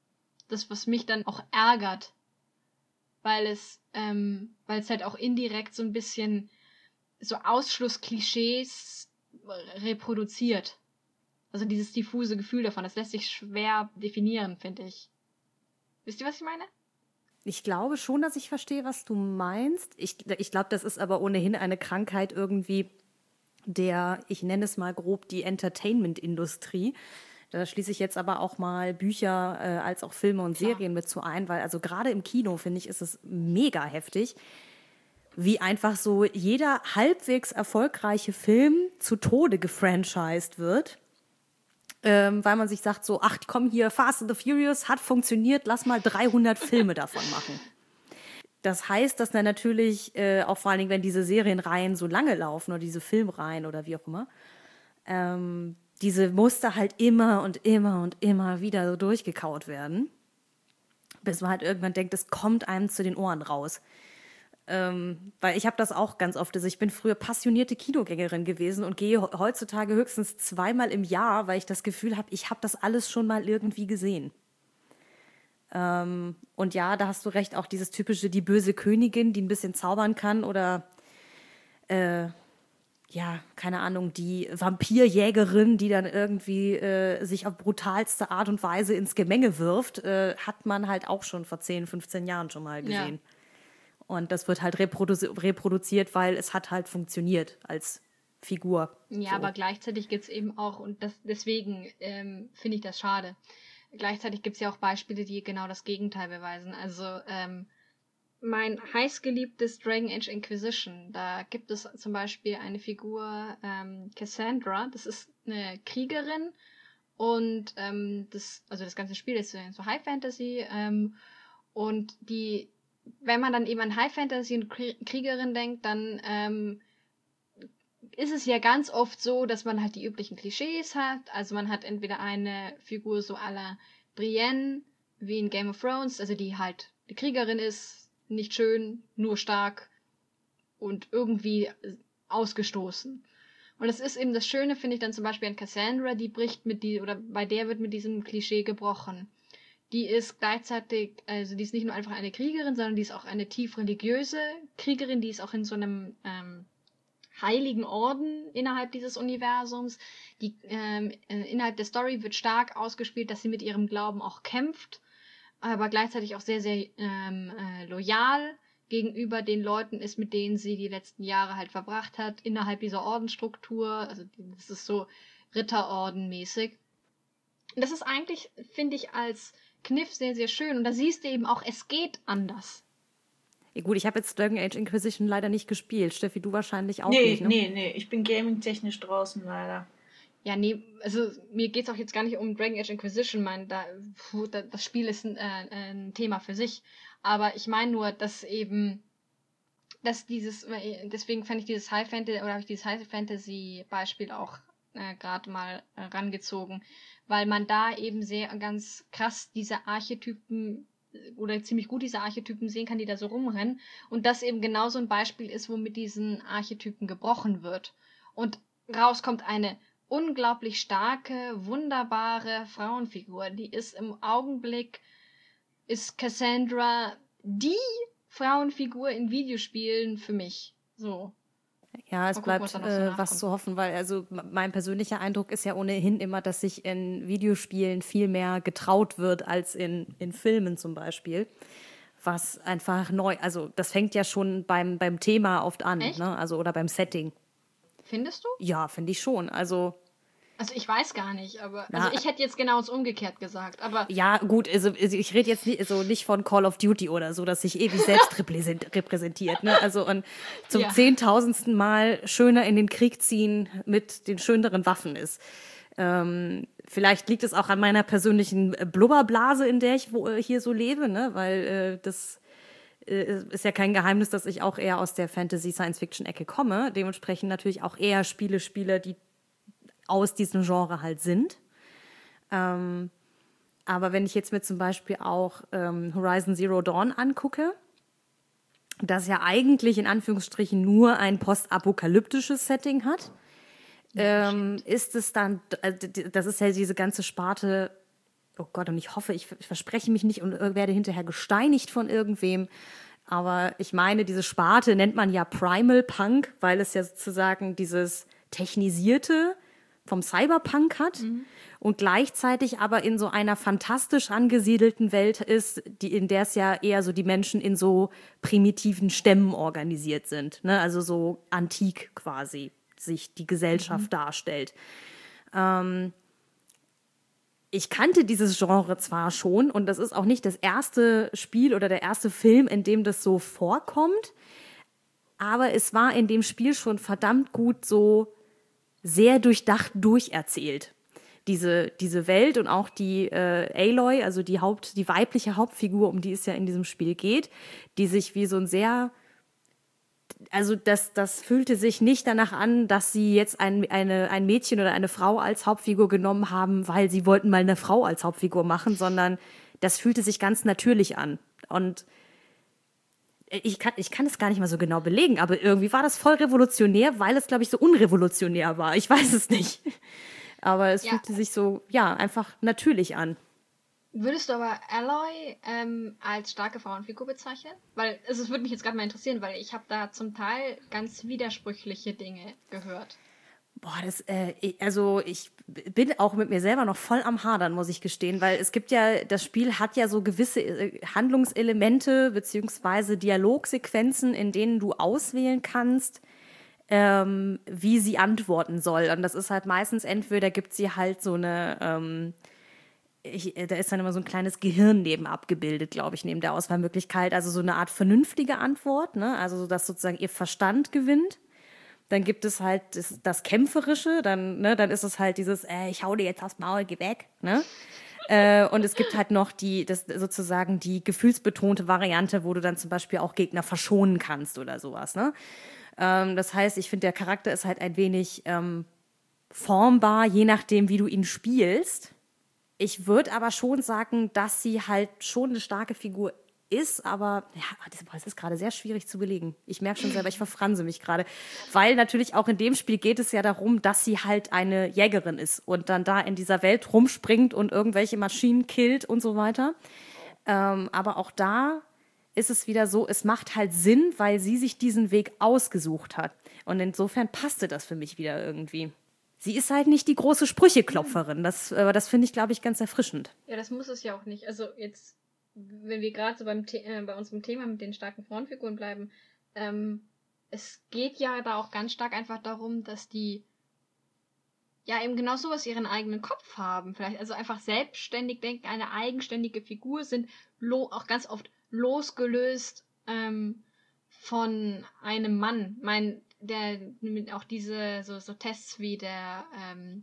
das, was mich dann auch ärgert, weil es, ähm, weil es halt auch indirekt so ein bisschen so Ausschlussklischees reproduziert. Also dieses diffuse Gefühl davon, das lässt sich schwer definieren, finde ich. Wisst ihr, was ich meine? Ich glaube schon, dass ich verstehe, was du meinst. Ich, ich glaube, das ist aber ohnehin eine Krankheit irgendwie der, ich nenne es mal grob, die Entertainment-Industrie. Da schließe ich jetzt aber auch mal Bücher äh, als auch Filme und Serien Klar. mit zu ein, weil also gerade im Kino, finde ich, ist es mega heftig, wie einfach so jeder halbwegs erfolgreiche Film zu Tode gefranchised wird. Ähm, weil man sich sagt so, ach komm hier, Fast and the Furious hat funktioniert, lass mal dreihundert Filme davon machen. Das heißt, dass dann natürlich, äh, auch vor allen Dingen, wenn diese Serienreihen so lange laufen oder diese Filmreihen oder wie auch immer, ähm, diese Muster halt immer und immer und immer wieder so durchgekaut werden, bis man halt irgendwann denkt, es kommt einem zu den Ohren raus. Ähm, weil ich habe das auch ganz oft, also ich bin früher passionierte Kinogängerin gewesen und gehe heutzutage höchstens zweimal im Jahr, weil ich das Gefühl habe, ich habe das alles schon mal irgendwie gesehen. Ähm, und ja, da hast du recht, auch dieses typische, die böse Königin, die ein bisschen zaubern kann oder äh, ja, keine Ahnung, die Vampirjägerin, die dann irgendwie äh, sich auf brutalste Art und Weise ins Gemenge wirft, äh, hat man halt auch schon vor zehn, fünfzehn Jahren schon mal gesehen. Ja. Und das wird halt reprodu- reproduziert, weil es hat halt funktioniert als Figur. Ja, so. Aber gleichzeitig gibt es eben auch, und das, deswegen ähm, finde ich das schade, gleichzeitig gibt es ja auch Beispiele, die genau das Gegenteil beweisen. Also ähm, mein heißgeliebtes Dragon Age Inquisition, da gibt es zum Beispiel eine Figur, ähm, Cassandra, das ist eine Kriegerin und ähm, das, also das ganze Spiel ist so High Fantasy ähm, und die wenn man dann eben an High Fantasy und Kriegerin denkt, dann ähm, ist es ja ganz oft so, dass man halt die üblichen Klischees hat. Also man hat entweder eine Figur so à la Brienne, wie in Game of Thrones, also die halt die Kriegerin ist, nicht schön, nur stark und irgendwie ausgestoßen. Und das ist eben das Schöne, finde ich dann zum Beispiel an Cassandra, die bricht mit die, oder bei der wird mit diesem Klischee gebrochen. Die ist gleichzeitig, also die ist nicht nur einfach eine Kriegerin, sondern die ist auch eine tief religiöse Kriegerin, die ist auch in so einem ähm, heiligen Orden innerhalb dieses Universums. Die ähm, innerhalb der Story wird stark ausgespielt, dass sie mit ihrem Glauben auch kämpft, aber gleichzeitig auch sehr, sehr ähm, äh, loyal gegenüber den Leuten ist, mit denen sie die letzten Jahre halt verbracht hat, innerhalb dieser Ordensstruktur. Also das ist so Ritterorden-mäßig. Und das ist eigentlich, finde ich, als Kniff sehr, sehr schön. Und da siehst du eben auch, es geht anders. Ja, gut, ich habe jetzt Dragon Age Inquisition leider nicht gespielt. Steffi, du wahrscheinlich auch nee, nicht, ne? Nee, nee, ich bin gaming-technisch draußen leider. Ja, nee, also mir geht es auch jetzt gar nicht um Dragon Age Inquisition. Mein, da, puh, da, das Spiel ist ein, äh, ein Thema für sich. Aber ich meine nur, dass eben, dass dieses, deswegen fand ich dieses High Fantasy, oder habe ich dieses High Fantasy Beispiel auch äh, gerade mal äh, rangezogen, weil man da eben sehr ganz krass diese Archetypen oder ziemlich gut diese Archetypen sehen kann, die da so rumrennen und das eben genauso ein Beispiel ist, wo mit diesen Archetypen gebrochen wird und rauskommt eine unglaublich starke, wunderbare Frauenfigur, die ist im Augenblick, ist Cassandra die Frauenfigur in Videospielen für mich, so. Ja, es gucken, bleibt was, äh, was zu hoffen, weil also mein persönlicher Eindruck ist ja ohnehin immer, dass sich in Videospielen viel mehr getraut wird als in, in Filmen zum Beispiel, was einfach neu, also das fängt ja schon beim, beim Thema oft an, ne? Also oder beim Setting. Findest du? Ja, finde ich schon, also Also ich weiß gar nicht, aber ja. Also ich hätte jetzt genau das umgekehrt gesagt, aber ja gut, also, also ich rede jetzt nicht, also nicht von Call of Duty oder so, dass sich ewig selbst repräsentiert, ne? Also und zum ja. zehntausendsten Mal schöner in den Krieg ziehen mit den schöneren Waffen ist. Ähm, vielleicht liegt es auch an meiner persönlichen Blubberblase, in der ich wo, hier so lebe, ne? Weil äh, das äh, ist ja kein Geheimnis, dass ich auch eher aus der Fantasy-Science-Fiction-Ecke komme. Dementsprechend natürlich auch eher Spiele spiele, die aus diesem Genre halt sind. Ähm, aber wenn ich jetzt mir zum Beispiel auch ähm, Horizon Zero Dawn angucke, das ja eigentlich in Anführungsstrichen nur ein postapokalyptisches Setting hat, ähm, ist es dann, das ist ja diese ganze Sparte oh Gott, und ich hoffe, ich, ich verspreche mich nicht und werde hinterher gesteinigt von irgendwem, aber ich meine, diese Sparte nennt man ja Primal Punk, weil es ja sozusagen dieses Technisierte vom Cyberpunk hat mhm. und gleichzeitig aber in so einer fantastisch angesiedelten Welt ist, die, in der es ja eher so die Menschen in so primitiven Stämmen organisiert sind, ne? Also so antik quasi sich die Gesellschaft mhm. darstellt. Ähm, ich kannte dieses Genre zwar schon und das ist auch nicht das erste Spiel oder der erste Film, in dem das so vorkommt, aber es war in dem Spiel schon verdammt gut so sehr durchdacht durcherzählt. Diese, diese Welt und auch die äh, Aloy, also die, Haupt, die weibliche Hauptfigur, um die es ja in diesem Spiel geht, die sich wie so ein sehr, also das, das fühlte sich nicht danach an, dass sie jetzt ein, eine, ein Mädchen oder eine Frau als Hauptfigur genommen haben, weil sie wollten mal eine Frau als Hauptfigur machen, sondern das fühlte sich ganz natürlich an. Und Ich kann, ich kann es gar nicht mal so genau belegen, aber irgendwie war das voll revolutionär, weil es, glaube ich, so unrevolutionär war. Ich weiß es nicht. Aber es ja. fühlte sich so, ja, einfach natürlich an. Würdest du aber Aloy ähm, als starke Frauenfigur bezeichnen? Weil also, es würde mich jetzt gerade mal interessieren, weil ich habe da zum Teil ganz widersprüchliche Dinge gehört. Boah, das, äh, also ich bin auch mit mir selber noch voll am Hadern, muss ich gestehen, weil es gibt ja, das Spiel hat ja so gewisse äh, Handlungselemente beziehungsweise Dialogsequenzen, in denen du auswählen kannst, ähm, wie sie antworten soll. Und das ist halt meistens entweder gibt sie halt so eine, ähm, ich, da ist dann immer so ein kleines Gehirn neben abgebildet, glaube ich, neben der Auswahlmöglichkeit. Also so eine Art vernünftige Antwort, ne? Also so, dass sozusagen ihr Verstand gewinnt. Dann gibt es halt das, das Kämpferische, dann, ne, dann ist es halt dieses, äh, ich hau dir jetzt aufs Maul, geh weg, ne? äh, und es gibt halt noch die, das sozusagen die gefühlsbetonte Variante, wo du dann zum Beispiel auch Gegner verschonen kannst oder sowas, ne? Ähm, das heißt, ich finde, der Charakter ist halt ein wenig ähm, formbar, je nachdem, wie du ihn spielst. Ich würde aber schon sagen, dass sie halt schon eine starke Figur ist, aber ja, das ist gerade sehr schwierig zu belegen. Ich merke schon selber, ich verfranse mich gerade. Weil natürlich auch in dem Spiel geht es ja darum, dass sie halt eine Jägerin ist und dann da in dieser Welt rumspringt und irgendwelche Maschinen killt und so weiter. Ähm, aber auch da ist es wieder so, es macht halt Sinn, weil sie sich diesen Weg ausgesucht hat. Und insofern passte das für mich wieder irgendwie. Sie ist halt nicht die große Sprücheklopferin. Das, äh, das finde ich, glaube ich, ganz erfrischend. Ja, das muss es ja auch nicht. Also jetzt wenn wir gerade so beim The- äh, bei unserem Thema mit den starken Frauenfiguren bleiben, ähm, es geht ja da auch ganz stark einfach darum, dass die ja eben genau sowas ihren eigenen Kopf haben. Vielleicht also einfach selbstständig denken, eine eigenständige Figur sind, lo- auch ganz oft losgelöst ähm, von einem Mann. Ich meine, der auch diese so, so Tests wie der ähm,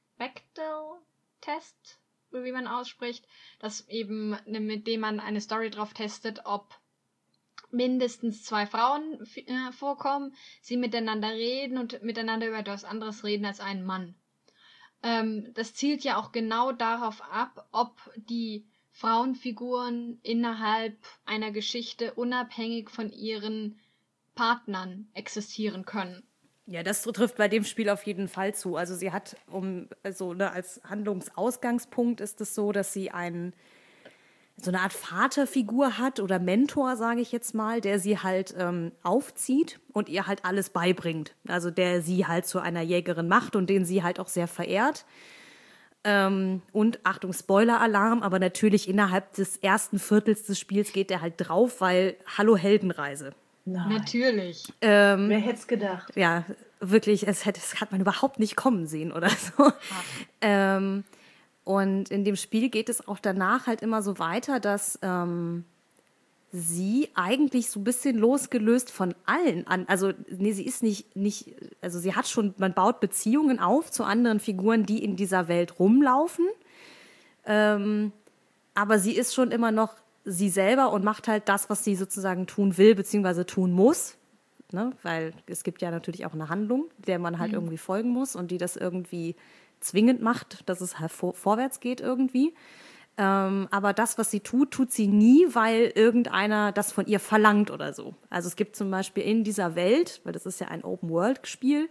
Bechdel-Test, wie man ausspricht, dass eben mit dem man eine Story drauf testet, ob mindestens zwei Frauen äh, vorkommen, sie miteinander reden und miteinander über etwas anderes reden als ein Mann. Ähm, das zielt ja auch genau darauf ab, ob die Frauenfiguren innerhalb einer Geschichte unabhängig von ihren Partnern existieren können. Ja, das trifft bei dem Spiel auf jeden Fall zu. Also sie hat, um also ne, als Handlungsausgangspunkt ist es so, dass sie einen, so eine Art Vaterfigur hat oder Mentor, sage ich jetzt mal, der sie halt ähm, aufzieht und ihr halt alles beibringt. Also der sie halt zu einer Jägerin macht und den sie halt auch sehr verehrt. Ähm, und Achtung, Spoiler-Alarm, aber natürlich innerhalb des ersten Viertels des Spiels geht der halt drauf, weil Hallo Heldenreise. Nein. Natürlich. Ähm, Wer hätte es gedacht? Ja, wirklich, es, hätte, es hat man überhaupt nicht kommen sehen oder so. Ähm, und in dem Spiel geht es auch danach halt immer so weiter, dass ähm, sie eigentlich so ein bisschen losgelöst von allen an, also nee, sie ist nicht, nicht, also sie hat schon, man baut Beziehungen auf zu anderen Figuren, die in dieser Welt rumlaufen, ähm, aber sie ist schon immer noch sie selber und macht halt das, was sie sozusagen tun will, beziehungsweise tun muss, ne? Weil es gibt ja natürlich auch eine Handlung, der man halt mhm. irgendwie folgen muss und die das irgendwie zwingend macht, dass es halt vor, vorwärts geht irgendwie. Ähm, aber das, was sie tut, tut sie nie, weil irgendeiner das von ihr verlangt oder so. Also es gibt zum Beispiel in dieser Welt, weil das ist ja ein Open-World-Spiel,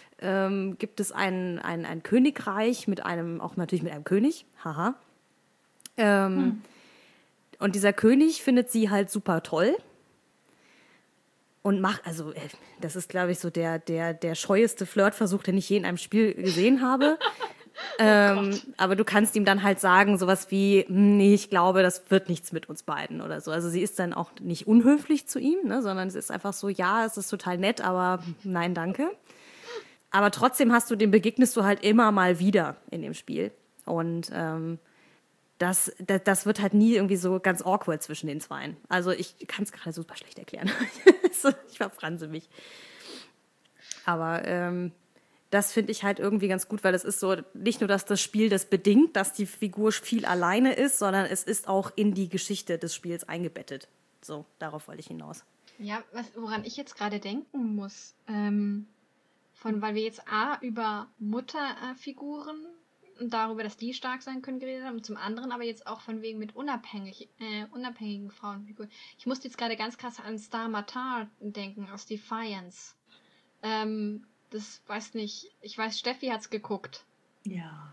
ähm, gibt es ein, ein, ein Königreich mit einem, auch natürlich mit einem König, haha. Ähm, hm. Und dieser König findet sie halt super toll. Und macht, also das ist, glaube ich, so der, der, der scheueste Flirtversuch, den ich je in einem Spiel gesehen habe. ähm, oh aber du kannst ihm dann halt sagen, sowas wie, nee, ich glaube, das wird nichts mit uns beiden oder so. Also sie ist dann auch nicht unhöflich zu ihm, ne, sondern es ist einfach so, ja, es ist total nett, aber nein, danke. Aber trotzdem hast du, dem begegnest du halt immer mal wieder in dem Spiel. Und ähm, Das, das, das wird halt nie irgendwie so ganz awkward zwischen den Zweien. Also ich kann es gerade super schlecht erklären. Ich verfranse mich. Aber ähm, das finde ich halt irgendwie ganz gut, weil es ist so, nicht nur, dass das Spiel das bedingt, dass die Figur viel alleine ist, sondern es ist auch in die Geschichte des Spiels eingebettet. So, darauf wollte ich hinaus. Ja, was, woran ich jetzt gerade denken muss, ähm, von, weil wir jetzt A, über Mutterfiguren und darüber, dass die stark sein können, geredet haben, und zum anderen aber jetzt auch von wegen mit unabhängig, äh, unabhängigen Frauenfiguren. Ich musste jetzt gerade ganz krass an Star Matar denken, aus Defiance. Ähm, das weiß nicht, ich weiß, Steffi hat's geguckt. Ja.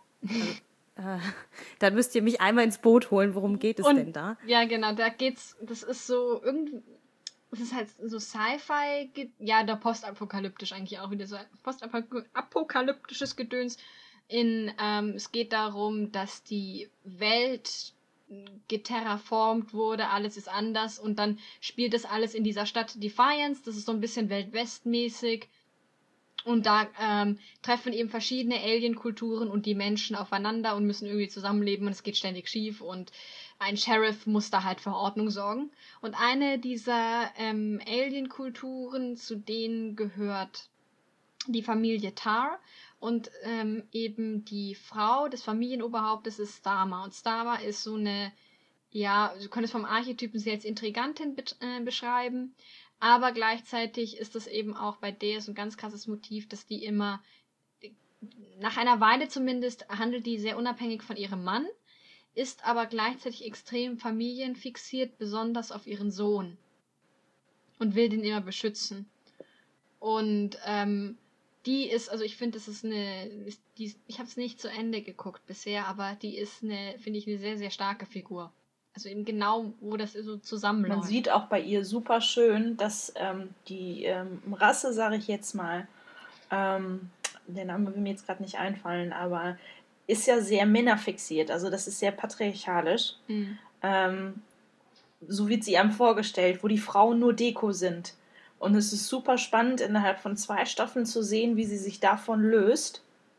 äh, dann müsst ihr mich einmal ins Boot holen, worum geht es und, denn da? Ja, genau, da geht's, das ist so irgendwie, das ist halt so Sci-Fi, ja, der postapokalyptisch eigentlich auch wieder so postapokalyptisches Gedöns. In, ähm, es geht darum, dass die Welt geterraformt wurde, alles ist anders und dann spielt das alles in dieser Stadt Defiance, das ist so ein bisschen Wildwest-mäßig und da ähm, treffen eben verschiedene Alien-Kulturen und die Menschen aufeinander und müssen irgendwie zusammenleben und es geht ständig schief und ein Sheriff muss da halt für Ordnung sorgen und eine dieser ähm, Alien-Kulturen, zu denen gehört die Familie Tar. Und ähm, eben die Frau des Familienoberhauptes ist Starma. Und Starma ist so eine, ja, du könntest vom Archetypen sie als Intrigantin be- äh, beschreiben, aber gleichzeitig ist das eben auch bei der so ein ganz krasses Motiv, dass die immer, nach einer Weile zumindest, handelt die sehr unabhängig von ihrem Mann, ist aber gleichzeitig extrem familienfixiert, besonders auf ihren Sohn. Und will den immer beschützen. Und, ähm, die ist, also ich finde, das ist eine, die, ich habe es nicht zu Ende geguckt bisher, aber die ist eine, finde ich, eine sehr, sehr starke Figur. Also eben genau, wo das so zusammenläuft. Man sieht auch bei ihr super schön, dass ähm, die ähm, Rasse, sage ich jetzt mal, ähm, der Name will mir jetzt gerade nicht einfallen, aber ist ja sehr männerfixiert, also das ist sehr patriarchalisch. Mhm. Ähm, so wird sie einem vorgestellt, wo die Frauen nur Deko sind. Und es ist super spannend, innerhalb von zwei Staffeln zu sehen, wie sie sich davon löst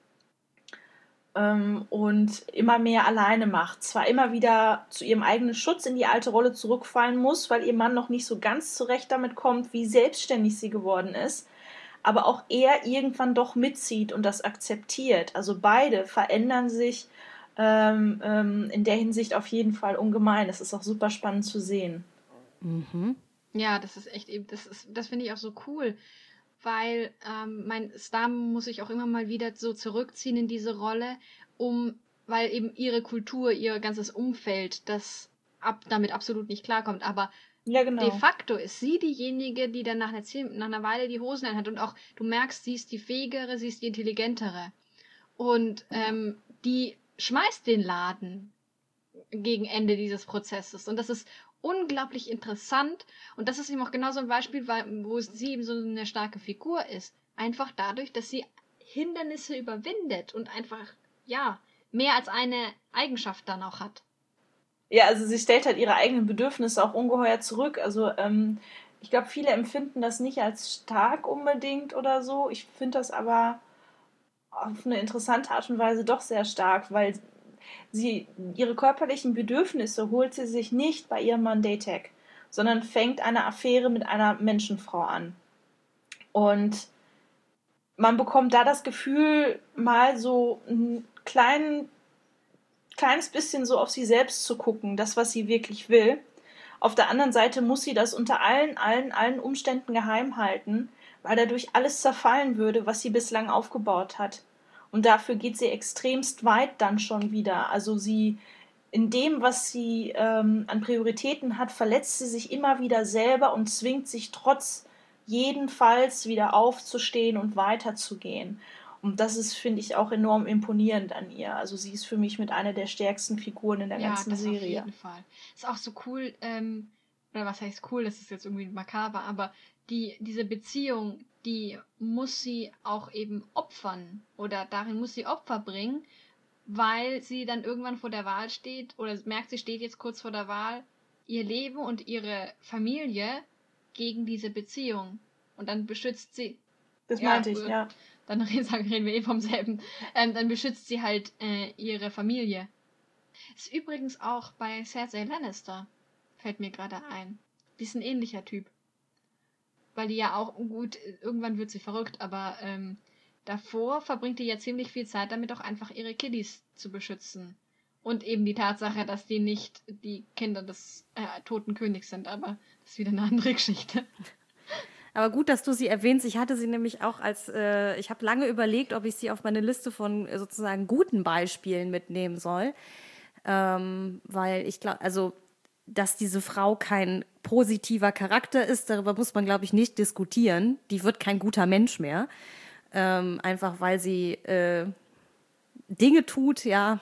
ähm, und immer mehr alleine macht. Zwar immer wieder zu ihrem eigenen Schutz in die alte Rolle zurückfallen muss, weil ihr Mann noch nicht so ganz zurecht damit kommt, wie selbstständig sie geworden ist, aber auch er irgendwann doch mitzieht und das akzeptiert. Also beide verändern sich ähm, ähm, in der Hinsicht auf jeden Fall ungemein. Das ist auch super spannend zu sehen. Mhm. Ja, das ist echt eben, das ist, das finde ich auch so cool, weil ähm, mein Star muss sich auch immer mal wieder so zurückziehen in diese Rolle, um, weil eben ihre Kultur, ihr ganzes Umfeld, das ab, damit absolut nicht klarkommt, aber ja, genau. De facto ist sie diejenige, die dann nach einer, nach einer Weile die Hosen anhat und auch, du merkst, sie ist die fähigere, sie ist die intelligentere und ähm, die schmeißt den Laden gegen Ende dieses Prozesses und das ist unglaublich interessant und das ist eben auch genau so ein Beispiel, wo sie eben so eine starke Figur ist. Einfach dadurch, dass sie Hindernisse überwindet und einfach, ja, mehr als eine Eigenschaft dann auch hat. Ja, also sie stellt halt ihre eigenen Bedürfnisse auch ungeheuer zurück. Also ähm, ich glaube, viele empfinden das nicht als stark unbedingt oder so. Ich finde das aber auf eine interessante Art und Weise doch sehr stark, weil sie ihre körperlichen Bedürfnisse holt sie sich nicht bei ihrem Mann Datek, sondern fängt eine Affäre mit einer Menschenfrau an. Und man bekommt da das Gefühl, mal so ein klein, kleines bisschen so auf sie selbst zu gucken, das, was sie wirklich will. Auf der anderen Seite muss sie das unter allen, allen, allen Umständen geheim halten, weil dadurch alles zerfallen würde, was sie bislang aufgebaut hat. Und dafür geht sie extremst weit dann schon wieder. Also sie, in dem, was sie ähm, an Prioritäten hat, verletzt sie sich immer wieder selber und zwingt sich trotz jedenfalls wieder aufzustehen und weiterzugehen. Und Und das ist, finde ich, auch enorm imponierend an ihr. Also sie ist für mich mit einer der stärksten Figuren in der Ja, ganzen das auf Serie. jeden Fall. Ist auch so cool, ähm, oder was heißt cool, das ist jetzt irgendwie makaber, aber die, diese Beziehung, die muss sie auch eben opfern oder darin muss sie Opfer bringen, weil sie dann irgendwann vor der Wahl steht oder merkt, sie steht jetzt kurz vor der Wahl, ihr Leben und ihre Familie gegen diese Beziehung. Und dann beschützt sie. Das Ja, meinte ich, äh, ja. Dann reden, reden wir eh vom selben. Ähm, dann beschützt sie halt äh, ihre Familie. Ist übrigens auch bei Cersei Lannister. Fällt mir gerade ein. Die ist ein ähnlicher Typ. Weil die ja auch, gut, irgendwann wird sie verrückt, aber ähm, davor verbringt die ja ziemlich viel Zeit damit, auch einfach ihre Kiddies zu beschützen. Und eben die Tatsache, dass die nicht die Kinder des äh, toten Königs sind, aber das ist wieder eine andere Geschichte. Aber gut, dass du sie erwähnst. Ich hatte sie nämlich auch als, äh, ich habe lange überlegt, ob ich sie auf meine Liste von äh, sozusagen guten Beispielen mitnehmen soll. Ähm, weil ich glaube, also, dass diese Frau kein positiver Charakter ist, darüber muss man, glaube ich, nicht diskutieren. Die wird kein guter Mensch mehr. Ähm, einfach weil sie äh, Dinge tut, ja,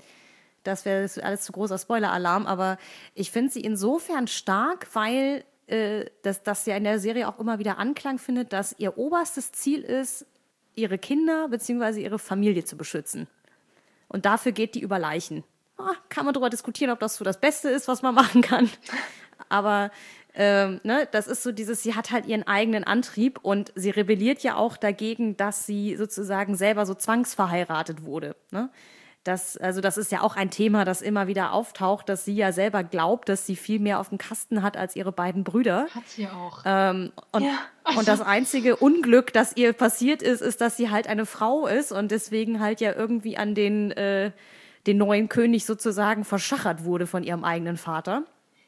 das wäre alles zu großer Spoiler-Alarm, aber ich finde sie insofern stark, weil äh, das, das ja in der Serie auch immer wieder Anklang findet, dass ihr oberstes Ziel ist, ihre Kinder bzw. ihre Familie zu beschützen. Und dafür geht die über Leichen. Ah, kann man darüber diskutieren, ob das so das Beste ist, was man machen kann. Aber ähm, ne, das ist so dieses, sie hat halt ihren eigenen Antrieb und sie rebelliert ja auch dagegen, dass sie sozusagen selber so zwangsverheiratet wurde. Ne? Das, also das ist ja auch ein Thema, das immer wieder auftaucht, dass sie ja selber glaubt, dass sie viel mehr auf dem Kasten hat als ihre beiden Brüder. Hat sie auch. Ähm, und, Ja. und das einzige Unglück, das ihr passiert ist, ist, dass sie halt eine Frau ist und deswegen halt ja irgendwie an den, äh, den neuen König sozusagen verschachert wurde von ihrem eigenen Vater.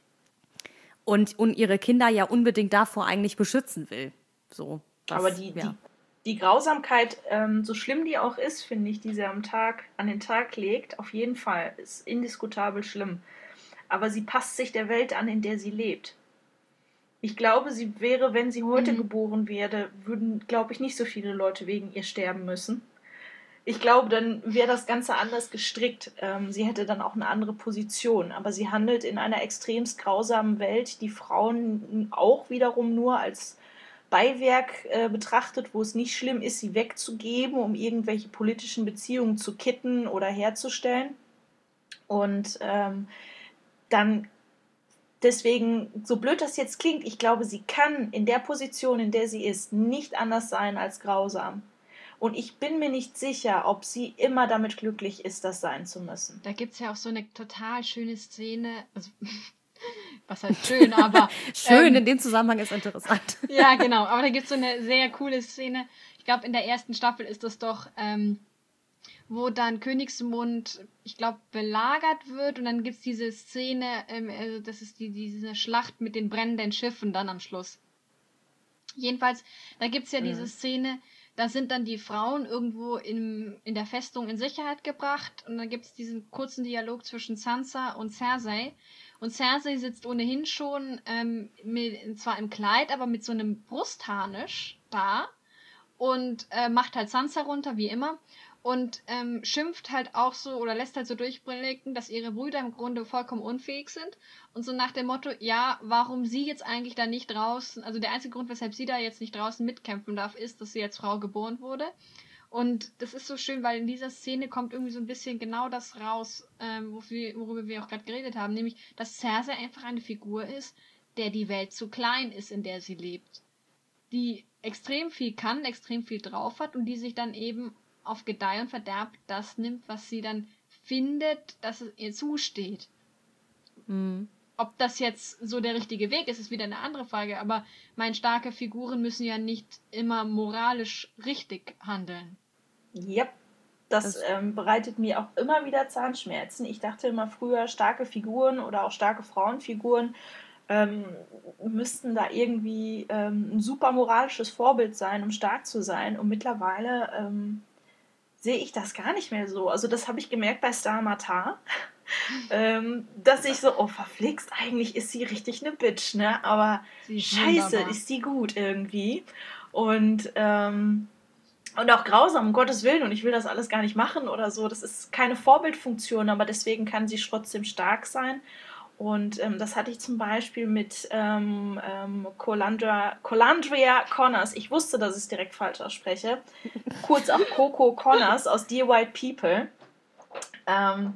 Und, und ihre Kinder ja unbedingt davor eigentlich beschützen will. So, das, Aber die, ja. die, die Grausamkeit, ähm, so schlimm die auch ist, finde ich, die sie am Tag, an den Tag legt, auf jeden Fall, ist indiskutabel schlimm. Aber sie passt sich der Welt an, in der sie lebt. Ich glaube, sie wäre, wenn sie heute Mhm. geboren werde, würden, glaube ich, nicht so viele Leute wegen ihr sterben müssen. Ich glaube, dann wäre das Ganze anders gestrickt. Ähm, sie hätte dann auch eine andere Position. Aber sie handelt in einer extremst grausamen Welt, die Frauen auch wiederum nur als Beiwerk äh, betrachtet, wo es nicht schlimm ist, sie wegzugeben, um irgendwelche politischen Beziehungen zu kitten oder herzustellen. Und ähm, dann deswegen, so blöd das jetzt klingt, ich glaube, sie kann in der Position, in der sie ist, nicht anders sein als grausam. Und ich bin mir nicht sicher, ob sie immer damit glücklich ist, das sein zu müssen. Da gibt es ja auch so eine total schöne Szene, also, was heißt schön, aber... Schön, ähm, in dem Zusammenhang ist interessant. Ja, genau, aber da gibt es so eine sehr coole Szene. Ich glaube, in der ersten Staffel ist das doch, ähm, wo dann Königsmund, ich glaube, belagert wird und dann gibt es diese Szene, ähm, also das ist die, diese Schlacht mit den brennenden Schiffen dann am Schluss. Jedenfalls, da gibt es ja mhm. diese Szene, da sind dann die Frauen irgendwo in, in der Festung in Sicherheit gebracht und dann gibt es diesen kurzen Dialog zwischen Sansa und Cersei. Und Cersei sitzt ohnehin schon ähm, mit, zwar im Kleid, aber mit so einem Brustharnisch da und äh, macht halt Sansa runter, wie immer. Und ähm, schimpft halt auch so oder lässt halt so durchblicken, dass ihre Brüder im Grunde vollkommen unfähig sind. Und so nach dem Motto, ja, warum sie jetzt eigentlich da nicht draußen, also der einzige Grund, weshalb sie da jetzt nicht draußen mitkämpfen darf, ist, dass sie als Frau geboren wurde. Und das ist so schön, weil in dieser Szene kommt irgendwie so ein bisschen genau das raus, ähm, worüber wir auch gerade geredet haben, nämlich, dass Cersei einfach eine Figur ist, der die Welt zu klein ist, in der sie lebt. Die extrem viel kann, extrem viel drauf hat und die sich dann eben auf Gedeih und Verderb das nimmt, was sie dann findet, dass es ihr zusteht. Mhm. Ob das jetzt so der richtige Weg ist, ist wieder eine andere Frage, aber meine starke Figuren müssen ja nicht immer moralisch richtig handeln. Yep. Das, das ähm, bereitet mir auch immer wieder Zahnschmerzen. Ich dachte immer früher, starke Figuren oder auch starke Frauenfiguren ähm, müssten da irgendwie ähm, ein super moralisches Vorbild sein, um stark zu sein. Und mittlerweile ähm, sehe ich das gar nicht mehr so. Also das habe ich gemerkt bei Star Matar, ähm, dass ich so, oh verflixt, eigentlich ist sie richtig eine Bitch, ne? Aber scheiße, wunderbar. Ist die gut irgendwie. Und ähm, Und auch grausam, um Gottes Willen, und ich will das alles gar nicht machen oder so. Das ist keine Vorbildfunktion, aber deswegen kann sie trotzdem stark sein. Und ähm, das hatte ich zum Beispiel mit ähm, ähm, Colandra, Colandria Connors. Ich wusste, dass ich es direkt falsch ausspreche. Kurz auch Coco Connors aus Dear White People. Ähm,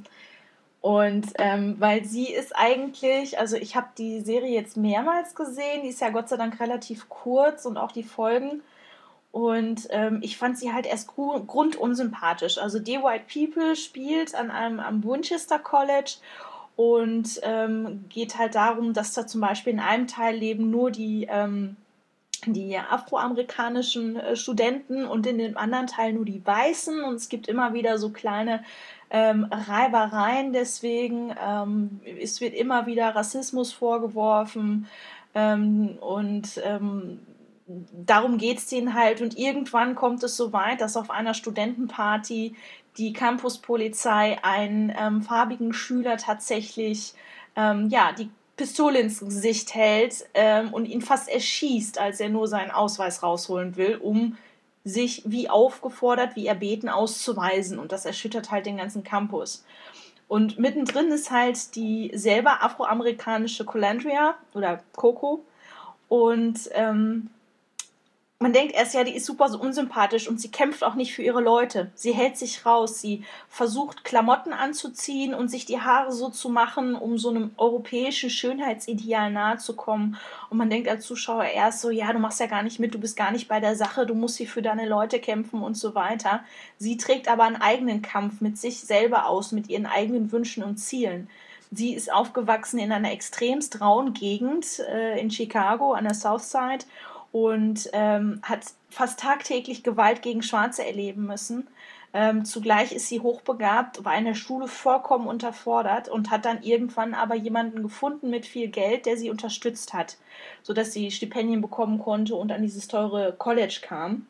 und ähm, weil sie ist eigentlich, also ich habe die Serie jetzt mehrmals gesehen, die ist ja Gott sei Dank relativ kurz und auch die Folgen. Und ähm, ich fand sie halt erst gru- grundunsympathisch. Also Dear White People spielt an einem am Winchester College und ähm, geht halt darum, dass da zum Beispiel in einem Teil leben nur die, ähm, die afroamerikanischen äh, Studenten und in dem anderen Teil nur die Weißen. Und es gibt immer wieder so kleine ähm, Reibereien deswegen. Ähm, es wird immer wieder Rassismus vorgeworfen ähm, und ähm, darum geht es denen halt. Und irgendwann kommt es so weit, dass auf einer Studentenparty die Campuspolizei einen ähm, farbigen Schüler tatsächlich ähm, ja, die Pistole ins Gesicht hält ähm, und ihn fast erschießt, als er nur seinen Ausweis rausholen will, um sich wie aufgefordert, wie erbeten auszuweisen. Und das erschüttert halt den ganzen Campus. Und mittendrin ist halt die selber afroamerikanische Colandria oder Coco. Und ähm, man denkt erst, ja, die ist super so unsympathisch und sie kämpft auch nicht für ihre Leute. Sie hält sich raus, sie versucht Klamotten anzuziehen und sich die Haare so zu machen, um so einem europäischen Schönheitsideal nahe zu kommen. Und man denkt als Zuschauer erst so, ja, du machst ja gar nicht mit, du bist gar nicht bei der Sache, du musst hier für deine Leute kämpfen und so weiter. Sie trägt aber einen eigenen Kampf mit sich selber aus, mit ihren eigenen Wünschen und Zielen. Sie ist aufgewachsen in einer extremst rauen Gegend äh, in Chicago an der South Side und ähm, hat fast tagtäglich Gewalt gegen Schwarze erleben müssen. Ähm, zugleich ist sie hochbegabt, war in der Schule vollkommen unterfordert und hat dann irgendwann aber jemanden gefunden mit viel Geld, der sie unterstützt hat, sodass sie Stipendien bekommen konnte und an dieses teure College kam.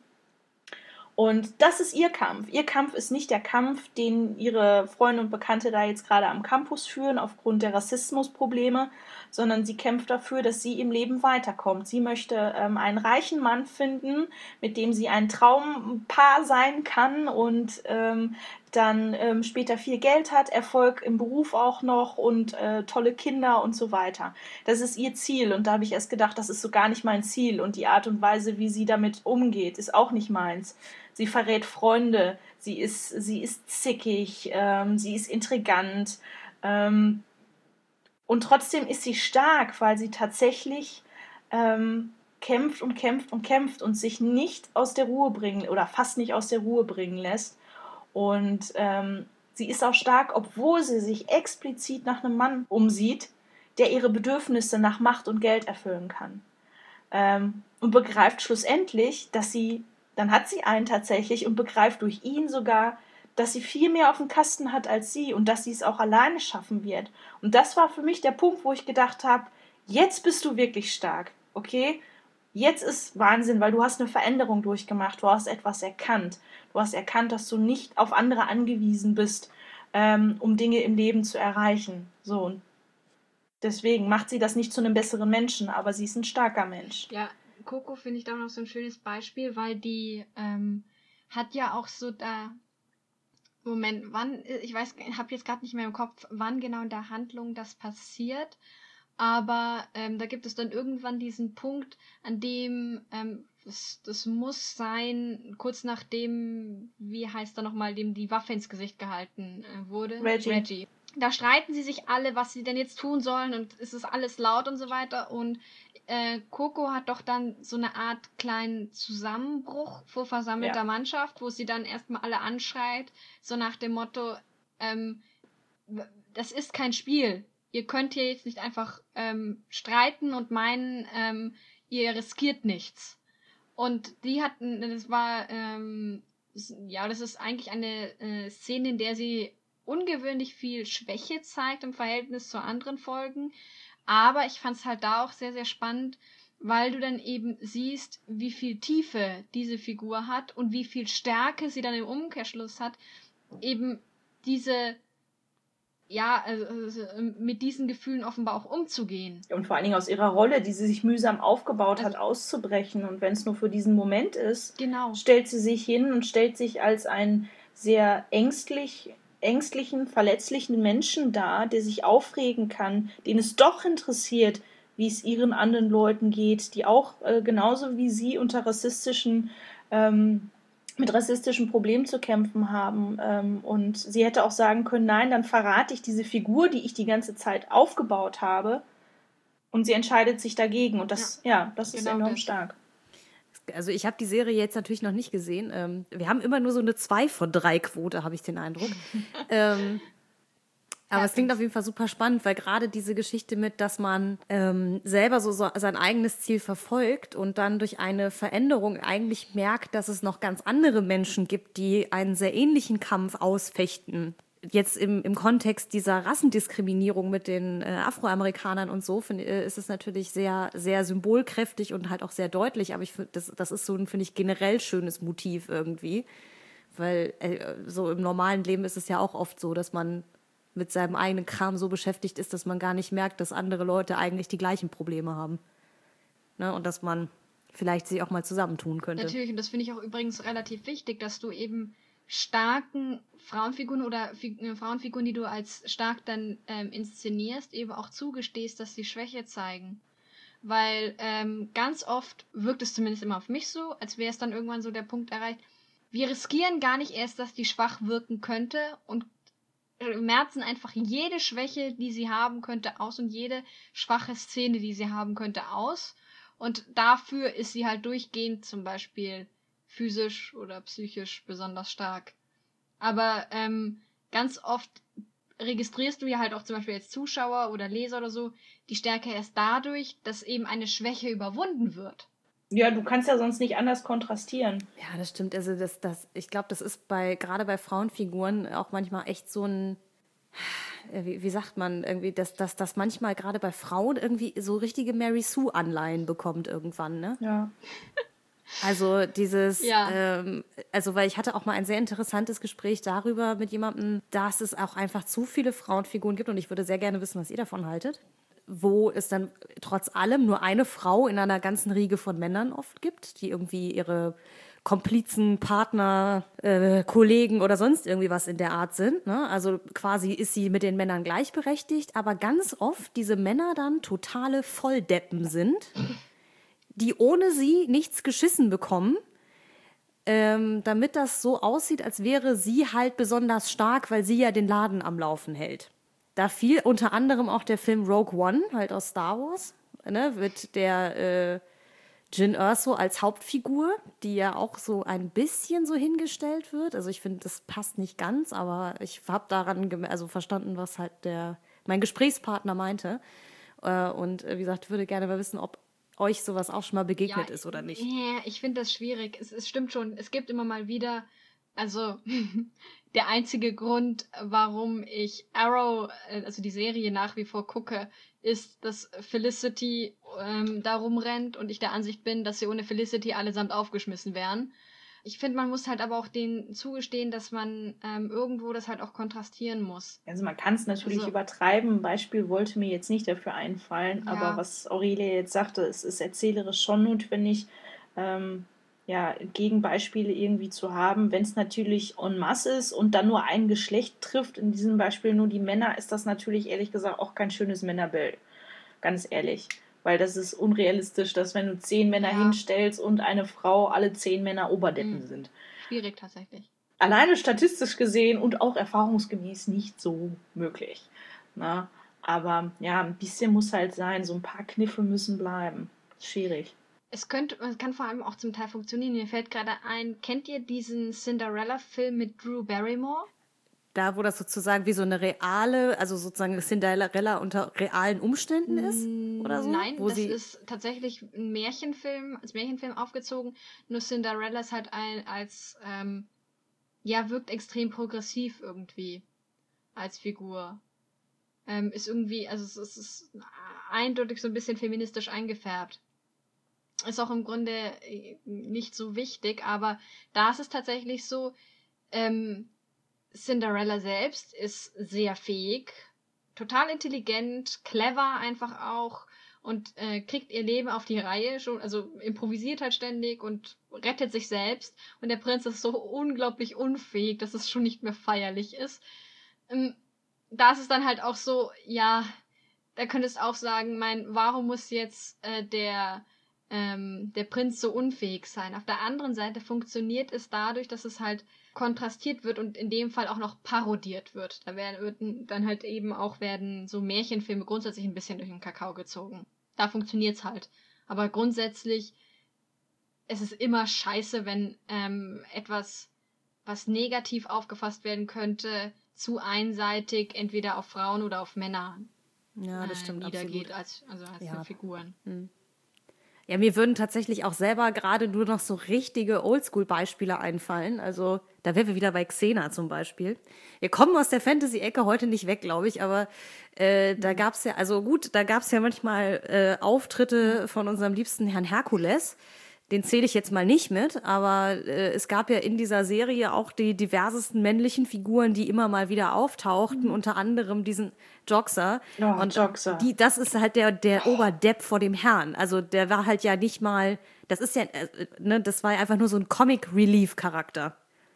Und das ist ihr Kampf. Ihr Kampf ist nicht der Kampf, den ihre Freunde und Bekannte da jetzt gerade am Campus führen, aufgrund der Rassismusprobleme, sondern sie kämpft dafür, dass sie im Leben weiterkommt. Sie möchte ähm, einen reichen Mann finden, mit dem sie ein Traumpaar sein kann und ähm, dann ähm, später viel Geld hat, Erfolg im Beruf auch noch und äh, tolle Kinder und so weiter. Das ist ihr Ziel und da habe ich erst gedacht, das ist so gar nicht mein Ziel und die Art und Weise, wie sie damit umgeht, ist auch nicht meins. Sie verrät Freunde, sie ist, sie ist zickig, ähm, sie ist intrigant ähm, und trotzdem ist sie stark, weil sie tatsächlich ähm, kämpft und kämpft und kämpft und sich nicht aus der Ruhe bringen oder fast nicht aus der Ruhe bringen lässt. Und ähm, sie ist auch stark, obwohl sie sich explizit nach einem Mann umsieht, der ihre Bedürfnisse nach Macht und Geld erfüllen kann. Ähm, und begreift schlussendlich, dass sie, dann hat sie einen tatsächlich und begreift durch ihn sogar, dass sie viel mehr auf dem Kasten hat als sie und dass sie es auch alleine schaffen wird. Und das war für mich der Punkt, wo ich gedacht habe, jetzt bist du wirklich stark, okay? Jetzt ist Wahnsinn, weil du hast eine Veränderung durchgemacht, du hast etwas erkannt. Du hast erkannt, dass du nicht auf andere angewiesen bist, ähm, um Dinge im Leben zu erreichen. So, und deswegen macht sie das nicht zu einem besseren Menschen, aber sie ist ein starker Mensch. Ja, Coco finde ich da noch so ein schönes Beispiel, weil die ähm, hat ja auch so da... Moment, wann, ich weiß, ich habe jetzt gerade nicht mehr im Kopf, wann genau in der Handlung das passiert, aber ähm, da gibt es dann irgendwann diesen Punkt, an dem ähm, das, das muss sein, kurz nachdem, wie heißt er nochmal, dem die Waffe ins Gesicht gehalten äh, wurde. Reggie. Reggie. Da streiten sie sich alle, was sie denn jetzt tun sollen und es ist alles laut und so weiter und äh, Coco hat doch dann so eine Art kleinen Zusammenbruch vor versammelter Ja. Mannschaft, wo sie dann erstmal alle anschreit, so nach dem Motto, ähm, das ist kein Spiel. Ihr könnt hier jetzt nicht einfach ähm, streiten und meinen, ähm, ihr riskiert nichts. Und die hatten, das war, ähm, ja, das ist eigentlich eine äh, Szene, in der sie ungewöhnlich viel Schwäche zeigt im Verhältnis zu anderen Folgen. Aber ich fand es halt da auch sehr, sehr spannend, weil du dann eben siehst, wie viel Tiefe diese Figur hat und wie viel Stärke sie dann im Umkehrschluss hat, eben diese ja, also, also mit diesen Gefühlen offenbar auch umzugehen. Und vor allen Dingen aus ihrer Rolle, die sie sich mühsam aufgebaut also, hat, auszubrechen. Und wenn es nur für diesen Moment ist, genau. stellt sie sich hin und stellt sich als einen sehr ängstlich, ängstlichen, verletzlichen Menschen dar, der sich aufregen kann, den es doch interessiert, wie es ihren anderen Leuten geht, die auch äh, genauso wie sie unter rassistischen ähm, mit rassistischen Problemen zu kämpfen haben. Ähm, und sie hätte auch sagen können, nein, dann verrate ich diese Figur, die ich die ganze Zeit aufgebaut habe. Und sie entscheidet sich dagegen. Und das, ja, ja das ist genau enorm das. stark. Also ich habe die Serie jetzt natürlich noch nicht gesehen. Ähm, wir haben immer nur so eine zwei von drei Quote, habe ich den Eindruck. ähm, aber es klingt auf jeden Fall super spannend, weil gerade diese Geschichte mit, dass man ähm, selber so, so sein eigenes Ziel verfolgt und dann durch eine Veränderung eigentlich merkt, dass es noch ganz andere Menschen gibt, die einen sehr ähnlichen Kampf ausfechten. Jetzt im, im Kontext dieser Rassendiskriminierung mit den äh, Afroamerikanern und so find, äh, ist es natürlich sehr, sehr symbolkräftig und halt auch sehr deutlich. Aber ich finde, das, das ist so ein, finde ich, generell schönes Motiv irgendwie. Weil äh, so im normalen Leben ist es ja auch oft so, dass man mit seinem eigenen Kram so beschäftigt ist, dass man gar nicht merkt, dass andere Leute eigentlich die gleichen Probleme haben. Ne? Und dass man vielleicht sich auch mal zusammentun könnte. Natürlich, und das finde ich auch übrigens relativ wichtig, dass du eben starken Frauenfiguren oder Fig- äh, Frauenfiguren, die du als stark dann ähm, inszenierst, eben auch zugestehst, dass sie Schwäche zeigen. Weil ähm, ganz oft wirkt es zumindest immer auf mich so, als wäre es dann irgendwann so der Punkt erreicht, wir riskieren gar nicht erst, dass die schwach wirken könnte und merzen einfach jede Schwäche, die sie haben könnte, aus und jede schwache Szene, die sie haben könnte, aus. Und dafür ist sie halt durchgehend zum Beispiel physisch oder psychisch besonders stark. Aber ähm, ganz oft registrierst du ja halt auch zum Beispiel als Zuschauer oder Leser oder so die Stärke erst dadurch, dass eben eine Schwäche überwunden wird. Ja, du kannst ja sonst nicht anders kontrastieren. Ja, das stimmt. Also das, das, ich glaube, das ist bei gerade bei Frauenfiguren auch manchmal echt so ein, wie, wie sagt man, irgendwie, dass, dass das manchmal gerade bei Frauen irgendwie so richtige Mary Sue-Anleihen bekommt irgendwann, ne? Ja. Also dieses, ja. ähm, also weil ich hatte auch mal ein sehr interessantes Gespräch darüber mit jemandem, dass es auch einfach zu viele Frauenfiguren gibt und ich würde sehr gerne wissen, was ihr davon haltet, wo es dann trotz allem nur eine Frau in einer ganzen Riege von Männern oft gibt, die irgendwie ihre Komplizen, Partner, äh, Kollegen oder sonst irgendwie was in der Art sind. Ne? Also quasi ist sie mit den Männern gleichberechtigt, aber ganz oft diese Männer dann totale Volldeppen sind, die ohne sie nichts geschissen bekommen, ähm, damit das so aussieht, als wäre sie halt besonders stark, weil sie ja den Laden am Laufen hält. Da fiel unter anderem auch der Film Rogue One, halt aus Star Wars, ne, mit der äh, Jyn Erso als Hauptfigur, die ja auch so ein bisschen so hingestellt wird. Also ich finde, das passt nicht ganz, aber ich habe daran gem- also verstanden, was halt der mein Gesprächspartner meinte. Äh, und äh, wie gesagt, würde gerne mal wissen, ob euch sowas auch schon mal begegnet ja, ist oder nicht. Ja, ich finde das schwierig. Es, es stimmt schon, es gibt immer mal wieder, also der einzige Grund, warum ich Arrow, also die Serie nach wie vor gucke, ist, dass Felicity ähm, da rumrennt und ich der Ansicht bin, dass sie ohne Felicity allesamt aufgeschmissen wären. Ich finde, man muss halt aber auch denen zugestehen, dass man ähm, irgendwo das halt auch kontrastieren muss. Also man kann es natürlich also, übertreiben. Ein Beispiel wollte mir jetzt nicht dafür einfallen, ja. aber was Aurelia jetzt sagte, es ist erzählerisch schon notwendig, ähm, ja, Gegenbeispiele irgendwie zu haben. Wenn es natürlich en masse ist und dann nur ein Geschlecht trifft, in diesem Beispiel nur die Männer, ist das natürlich ehrlich gesagt auch kein schönes Männerbild. Ganz ehrlich. Weil das ist unrealistisch, dass wenn du zehn Männer ja. hinstellst und eine Frau, alle zehn Männer Oberdeppen mhm. sind. Schwierig tatsächlich. Alleine statistisch gesehen und auch erfahrungsgemäß nicht so möglich. Na? Aber ja, ein bisschen muss halt sein, so ein paar Kniffe müssen bleiben. Schwierig. Es könnte, es kann vor allem auch zum Teil funktionieren. Mir fällt gerade ein, kennt ihr diesen Cinderella-Film mit Drew Barrymore? Da, wo das sozusagen wie so eine reale, also sozusagen Cinderella unter realen Umständen ist? Oder so? Nein, wo das sie ist tatsächlich ein Märchenfilm, als Märchenfilm aufgezogen. Nur Cinderella ist halt ein, als, ähm, ja, wirkt extrem progressiv irgendwie als Figur. Ähm, ist irgendwie, also es, es ist eindeutig so ein bisschen feministisch eingefärbt. Ist auch im Grunde nicht so wichtig, aber da ist es tatsächlich so, ähm, Cinderella selbst ist sehr fähig, total intelligent, clever einfach auch und äh, kriegt ihr Leben auf die Reihe, schon, also improvisiert halt ständig und rettet sich selbst. Und der Prinz ist so unglaublich unfähig, dass es schon nicht mehr feierlich ist. Ähm, da ist es dann halt auch so, ja, da könntest du auch sagen, mein, warum muss jetzt äh, der, ähm, der Prinz so unfähig sein? Auf der anderen Seite funktioniert es dadurch, dass es halt kontrastiert wird und in dem Fall auch noch parodiert wird. Da werden dann halt eben auch werden so Märchenfilme grundsätzlich ein bisschen durch den Kakao gezogen. Da funktioniert's halt. Aber grundsätzlich es ist immer scheiße, wenn ähm, etwas, was negativ aufgefasst werden könnte, zu einseitig entweder auf Frauen oder auf Männer ja, das stimmt, äh, niedergeht, absolut. als, also als Ja. Figuren. Hm. Ja, mir würden tatsächlich auch selber gerade nur noch so richtige Oldschool-Beispiele einfallen. Also da wären wir wieder bei Xena zum Beispiel. Wir kommen aus der Fantasy-Ecke heute nicht weg, glaube ich, aber äh, da gab's ja, also gut, da gab's ja manchmal äh, Auftritte von unserem liebsten Herrn Herkules. Den zähle ich jetzt mal nicht mit, aber äh, es gab ja in dieser Serie auch die diversesten männlichen Figuren, die immer mal wieder auftauchten, mhm. unter anderem diesen Joxer. Oh, und Joxer. Die, das ist halt der, der oh. Oberdepp vor dem Herrn. Also der war halt ja nicht mal, das ist ja, äh, ne, das war ja einfach nur so ein Comic-Relief-Charakter.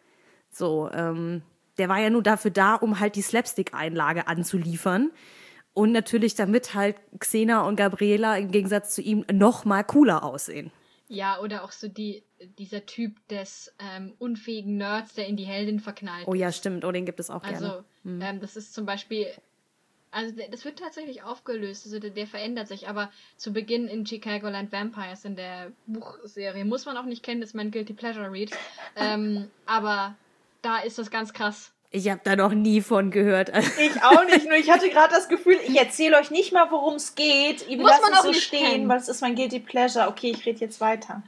So, ähm, der war ja nur dafür da, um halt die Slapstick-Einlage anzuliefern. Und natürlich damit halt Xena und Gabriela im Gegensatz zu ihm noch mal cooler aussehen. Ja, oder auch so die, dieser Typ des ähm, unfähigen Nerds, der in die Heldin verknallt Oh ja, stimmt. Oh, den gibt es auch also, gerne. Also, ähm, das ist zum Beispiel, also das wird tatsächlich aufgelöst, also der, der verändert sich, aber zu Beginn in Chicagoland Vampires, in der Buchserie, muss man auch nicht kennen, das ist mein Guilty Pleasure Read, ähm, aber da ist das ganz krass. Ich habe da noch nie von gehört. Ich auch nicht, nur ich hatte gerade das Gefühl, ich erzähle euch nicht mal, worum es geht. Ihr lasst es so stehen, kennen. Weil es ist mein Guilty Pleasure. Okay, ich rede jetzt weiter.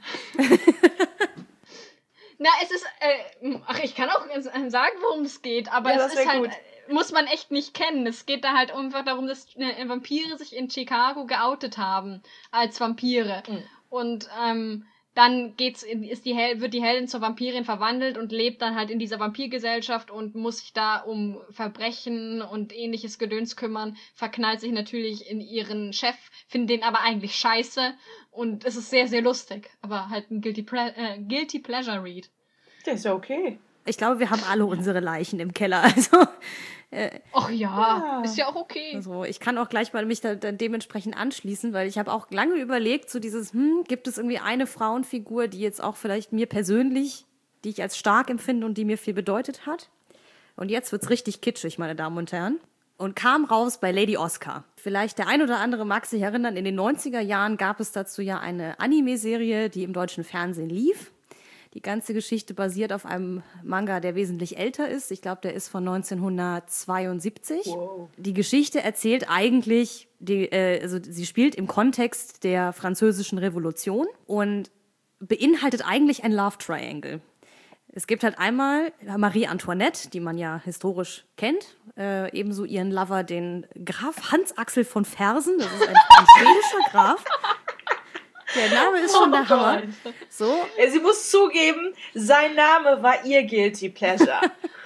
Na, es ist, äh, ach, ich kann auch sagen, worum es geht, aber ja, es ist halt, gut. muss man echt nicht kennen. Es geht da halt einfach darum, dass äh, Vampire sich in Chicago geoutet haben als Vampire. Mhm. Und, ähm, dann geht's, ist die Hel- wird die Heldin zur Vampirin verwandelt und lebt dann halt in dieser Vampirgesellschaft und muss sich da um Verbrechen und ähnliches Gedöns kümmern, verknallt sich natürlich in ihren Chef, findet den aber eigentlich scheiße und es ist sehr, sehr lustig, aber halt ein Guilty, Ple- äh, Guilty Pleasure Read. Das ist okay. Ich glaube, wir haben alle unsere Leichen im Keller, also... Äh, Ach ja, ja, ist ja auch okay. Also ich kann auch gleich mal mich da, dann dementsprechend anschließen, weil ich habe auch lange überlegt, so dieses, hm, gibt es irgendwie eine Frauenfigur, die jetzt auch vielleicht mir persönlich, die ich als stark empfinde und die mir viel bedeutet hat. Und jetzt wird's richtig kitschig, meine Damen und Herren. Und kam raus bei Lady Oscar. Vielleicht der ein oder andere mag sich erinnern, in den neunziger Jahren gab es dazu ja eine Anime-Serie, die im deutschen Fernsehen lief. Die ganze Geschichte basiert auf einem Manga, der wesentlich älter ist. Ich glaube, der ist von neunzehnhundertzweiundsiebzig. Wow. Die Geschichte erzählt eigentlich, die, äh, also sie spielt im Kontext der Französischen Revolution und beinhaltet eigentlich ein Love Triangle. Es gibt halt einmal Marie Antoinette, die man ja historisch kennt, äh, ebenso ihren Lover, den Graf Hans Axel von Fersen. Das ist ein, ein schwedischer Graf. Der Name ist schon oh der Hammer. So. Sie muss zugeben, sein Name war ihr Guilty Pleasure.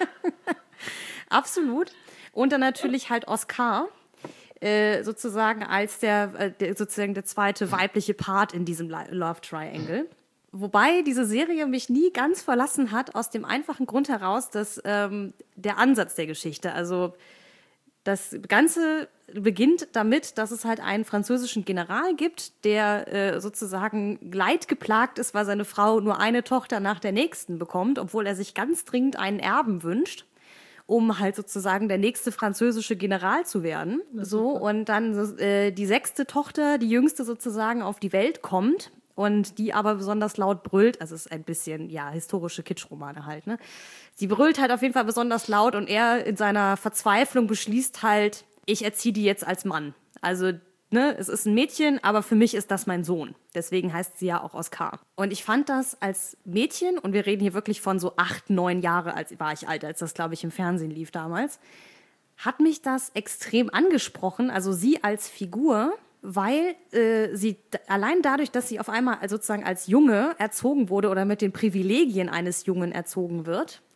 Absolut. Und dann natürlich halt Oscar, äh, sozusagen als der, äh, der, sozusagen der zweite weibliche Part in diesem Love Triangle. Wobei diese Serie mich nie ganz verlassen hat, aus dem einfachen Grund heraus, dass ähm, der Ansatz der Geschichte, also das Ganze beginnt damit, dass es halt einen französischen General gibt, der äh, sozusagen leidgeplagt ist, weil seine Frau nur eine Tochter nach der nächsten bekommt, obwohl er sich ganz dringend einen Erben wünscht, um halt sozusagen der nächste französische General zu werden. So, und dann äh, die sechste Tochter, die jüngste sozusagen, auf die Welt kommt und die aber besonders laut brüllt. Also es ist ein bisschen, ja, historische Kitschromane halt, ne? Sie brüllt halt auf jeden Fall besonders laut und er in seiner Verzweiflung beschließt halt, ich erziehe die jetzt als Mann. Also, ne, es ist ein Mädchen, aber für mich ist das mein Sohn. Deswegen heißt sie ja auch Oscar. Und ich fand das als Mädchen, und wir reden hier wirklich von so acht, neun Jahre, als war ich alt, als das, glaube ich, im Fernsehen lief damals, hat mich das extrem angesprochen, also sie als Figur, weil äh, sie d- allein dadurch, dass sie auf einmal sozusagen als Junge erzogen wurde oder mit den Privilegien eines Jungen erzogen wird,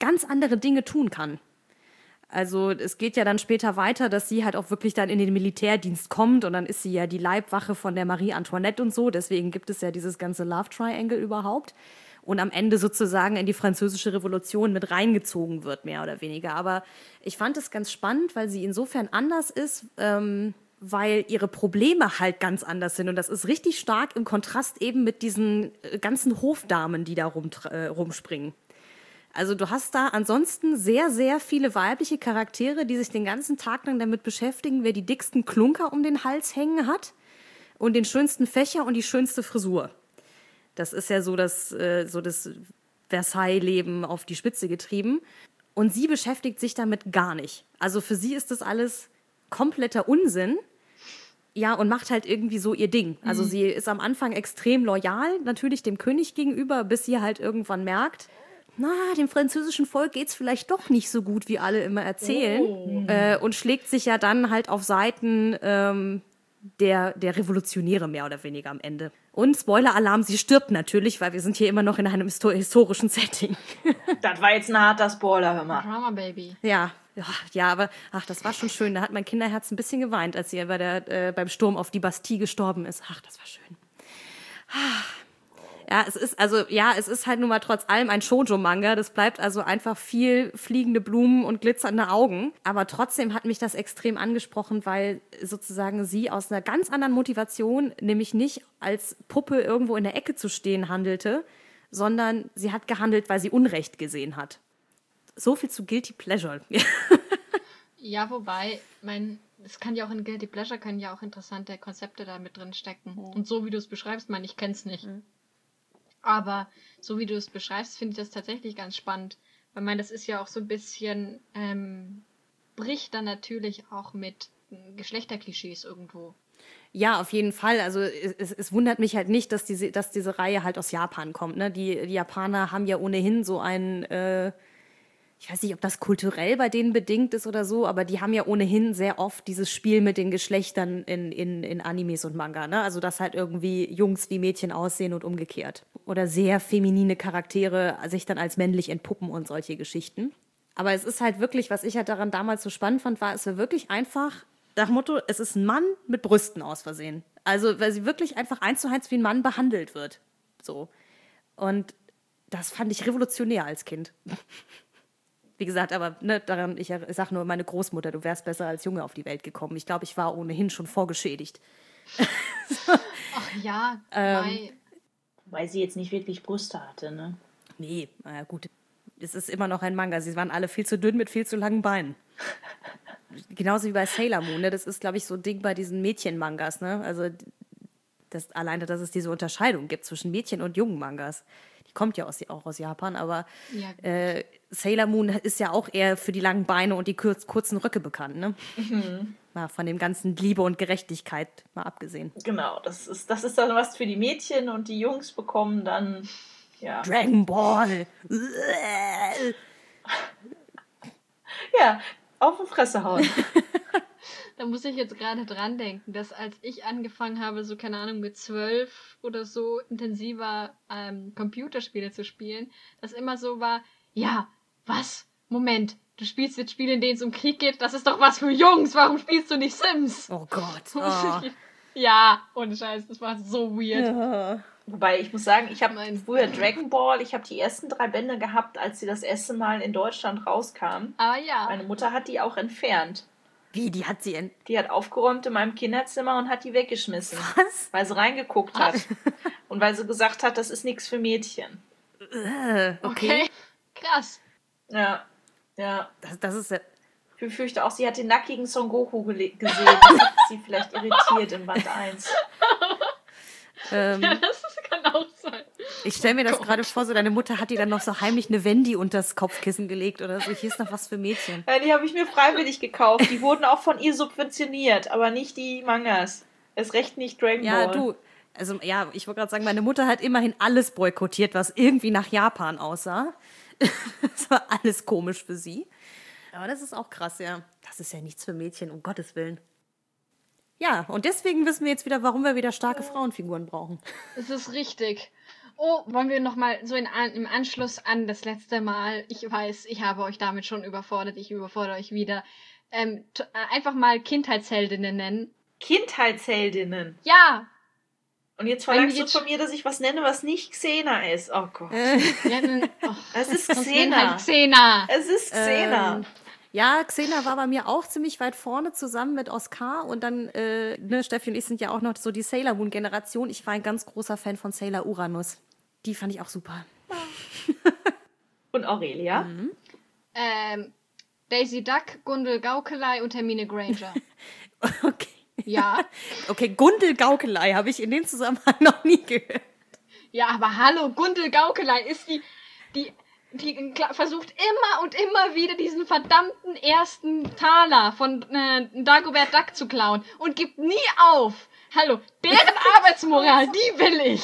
ganz andere Dinge tun kann. Also es geht ja dann später weiter, dass sie halt auch wirklich dann in den Militärdienst kommt und dann ist sie ja die Leibwache von der Marie Antoinette und so. Deswegen gibt es ja dieses ganze Love Triangle überhaupt. Und am Ende sozusagen in die französische Revolution mit reingezogen wird, mehr oder weniger. Aber ich fand es ganz spannend, weil sie insofern anders ist, ähm, weil ihre Probleme halt ganz anders sind. Und das ist richtig stark im Kontrast eben mit diesen ganzen Hofdamen, die da rum, äh, rumspringen. Also du hast da ansonsten sehr, sehr viele weibliche Charaktere, die sich den ganzen Tag lang damit beschäftigen, wer die dicksten Klunker um den Hals hängen hat und den schönsten Fächer und die schönste Frisur. Das ist ja so das, äh, so das Versailles-Leben auf die Spitze getrieben. Und sie beschäftigt sich damit gar nicht. Also für sie ist das alles kompletter Unsinn. Ja, und macht halt irgendwie so ihr Ding. Also mhm. sie ist am Anfang extrem loyal, natürlich dem König gegenüber, bis sie halt irgendwann merkt, na, dem französischen Volk geht's vielleicht doch nicht so gut, wie alle immer erzählen. Oh. Äh, und schlägt sich ja dann halt auf Seiten ähm, der, der Revolutionäre mehr oder weniger am Ende. Und Spoiler-Alarm, sie stirbt natürlich, weil wir sind hier immer noch in einem histo- historischen Setting. Das war jetzt ein harter Spoiler, hör mal. Drama Baby. Ja, ja, ja, aber ach, das war schon schön. Da hat mein Kinderherz ein bisschen geweint, als sie bei der, äh, beim Sturm auf die Bastille gestorben ist. Ach, das war schön. Ja, es ist also ja, es ist halt nun mal trotz allem ein Shoujo-Manga. Das bleibt also einfach viel fliegende Blumen und glitzernde Augen. Aber trotzdem hat mich das extrem angesprochen, weil sozusagen sie aus einer ganz anderen Motivation, nämlich nicht als Puppe irgendwo in der Ecke zu stehen, handelte, sondern sie hat gehandelt, weil sie Unrecht gesehen hat. So viel zu Guilty Pleasure. Ja, wobei, mein, es kann ja auch in Guilty Pleasure können ja auch interessante Konzepte da mit drin stecken. Mhm. Und so wie du es beschreibst, meine ich kenn's nicht. Mhm. Aber so wie du es beschreibst, finde ich das tatsächlich ganz spannend. Weil, ich meine, das ist ja auch so ein bisschen, ähm, bricht dann natürlich auch mit Geschlechterklischees irgendwo. Ja, auf jeden Fall. Also es, es wundert mich halt nicht, dass diese, dass diese Reihe halt aus Japan kommt. Ne? Die, die Japaner haben ja ohnehin so ein, äh, ich weiß nicht, ob das kulturell bei denen bedingt ist oder so, aber die haben ja ohnehin sehr oft dieses Spiel mit den Geschlechtern in, in, in Animes und Manga. Ne? Also dass halt irgendwie Jungs wie Mädchen aussehen und umgekehrt. Oder sehr feminine Charaktere sich dann als männlich entpuppen und solche Geschichten. Aber es ist halt wirklich, was ich halt daran damals so spannend fand, war, es war wirklich einfach nach dem Motto, es ist ein Mann mit Brüsten aus Versehen. Also weil sie wirklich einfach eins zu eins wie ein Mann behandelt wird. So. Und das fand ich revolutionär als Kind. Wie gesagt, aber ne, daran, ich sage nur, meine Großmutter, du wärst besser als Junge auf die Welt gekommen. Ich glaube, ich war ohnehin schon vorgeschädigt. So. Ach ja, ähm, weil sie jetzt nicht wirklich Brüste hatte, ne? Nee, naja gut. Es ist immer noch ein Manga. Sie waren alle viel zu dünn mit viel zu langen Beinen. Genauso wie bei Sailor Moon. Ne? Das ist, glaube ich, so ein Ding bei diesen Mädchen-Mangas. Ne? Also das, alleine, dass es diese Unterscheidung gibt zwischen Mädchen- und Jungen-Mangas. Die kommt ja aus, auch aus Japan, aber ja. äh, Sailor Moon ist ja auch eher für die langen Beine und die kurz, kurzen Röcke bekannt. Ne? Mhm. Mal von dem ganzen Liebe und Gerechtigkeit mal abgesehen. Genau, das ist, das ist dann was für die Mädchen und die Jungs bekommen dann, ja. Dragon Ball! Ja, auf die Fresse hauen. Da muss ich jetzt gerade dran denken, dass als ich angefangen habe, so keine Ahnung, mit zwölf oder so intensiver ähm, Computerspiele zu spielen, das immer so war, ja, was? Moment, du spielst jetzt Spiele, in denen es um Krieg geht? Das ist doch was für Jungs, warum spielst du nicht Sims? Oh Gott. Oh. Ja, ohne Scheiß, das war so weird. Ja. Wobei, ich muss sagen, ich habe früher Dragon Ball, ich habe die ersten drei Bände gehabt, als sie das erste Mal in Deutschland rauskam. Ah ja. Meine Mutter hat die auch entfernt. Wie, die hat sie ent... Die hat aufgeräumt in meinem Kinderzimmer und hat die weggeschmissen. Was? Weil sie reingeguckt hat. Und weil sie gesagt hat, das ist nichts für Mädchen. Äh, okay. okay. Krass. Ja, ja. Das, das ist ja... Ich befürchte auch, sie hat den nackigen Son Goku gele- gesehen. Das hat sie vielleicht irritiert in Band eins. Ähm, ja, das kann auch sein. Ich stelle mir das oh gerade vor, so deine Mutter hat dir dann noch so heimlich eine Wendy unters Kopfkissen gelegt oder so. Hier ist noch was für Mädchen. Ja, die habe ich mir freiwillig gekauft. Die wurden auch von ihr subventioniert, aber nicht die Mangas. Erst recht nicht Dragon ja, Ball. Ja, du. Also, ja, ich wollte gerade sagen, meine Mutter hat immerhin alles boykottiert, was irgendwie nach Japan aussah. Das war alles komisch für sie. Aber das ist auch krass, ja. Das ist ja nichts für Mädchen, um Gottes Willen. Ja, und deswegen wissen wir jetzt wieder, warum wir wieder starke Frauenfiguren brauchen. Es ist richtig. Oh, wollen wir nochmal so in, im Anschluss an das letzte Mal, ich weiß, ich habe euch damit schon überfordert, ich überfordere euch wieder, ähm, t- äh, einfach mal Kindheitsheldinnen nennen. Kindheitsheldinnen? Ja! Und jetzt verlangst du von mir, dass ich was nenne, was nicht Xena ist. Oh Gott. Ja, dann, oh, es ist sonst nenn Xena. halt Xena. Es ist Xena. Ähm, ja, Xena war bei mir auch ziemlich weit vorne zusammen mit Oscar. Und dann, äh, ne, Steffi und ich sind ja auch noch so die Sailor Moon-Generation. Ich war ein ganz großer Fan von Sailor Uranus. Die fand ich auch super. Und Aurelia? Mhm. Ähm, Daisy Duck, Gundel Gaukelei und Hermine Granger. Okay. Ja. Okay, Gundel Gaukelei habe ich in dem Zusammenhang noch nie gehört. Ja, aber hallo, Gundel Gaukelei ist die, die, die kla- versucht immer und immer wieder diesen verdammten ersten Taler von äh, Dagobert Duck zu klauen und gibt nie auf. Hallo, deren Arbeitsmoral, die will ich.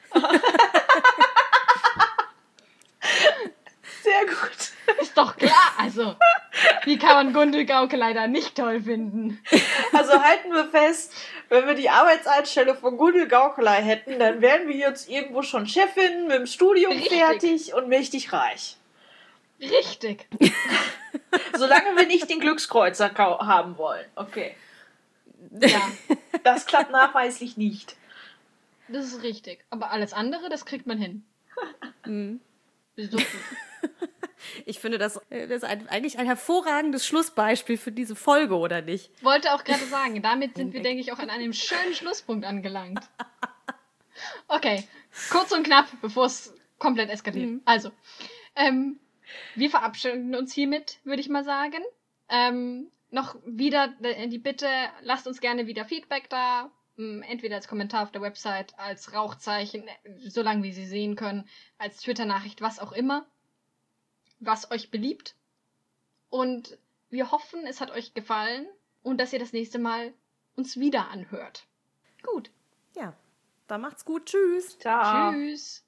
Sehr gut. Ist doch klar, also. Wie kann man Gundel Gaukelei da nicht toll finden? Also halten wir fest, wenn wir die Arbeitseinstellung von Gundel Gaukelei hätten, dann wären wir jetzt irgendwo schon Chefin, mit dem Studium Richtig. fertig und mächtig reich. Richtig. Solange wir nicht den Glückskreuzer kau- haben wollen. Okay. Ja, Das klappt nachweislich nicht. das ist richtig. Aber alles andere, das kriegt man hin. Mhm. Ist doch gut. Ich finde, das, äh, das ist ein, eigentlich ein hervorragendes Schlussbeispiel für diese Folge, oder nicht? Wollte auch gerade sagen, damit sind wir, denke ich, auch an einem schönen Schlusspunkt angelangt. Okay, kurz und knapp, bevor es komplett eskaliert. Mhm. Also, ähm, wir verabschieden uns hiermit, würde ich mal sagen. Ähm, noch wieder die Bitte, lasst uns gerne wieder Feedback da. Entweder als Kommentar auf der Website, als Rauchzeichen, solange wir sie sehen können, als Twitter-Nachricht, was auch immer, was euch beliebt. Und wir hoffen, es hat euch gefallen und dass ihr das nächste Mal uns wieder anhört. Gut. Ja, dann macht's gut. Tschüss. Ciao. Tschüss.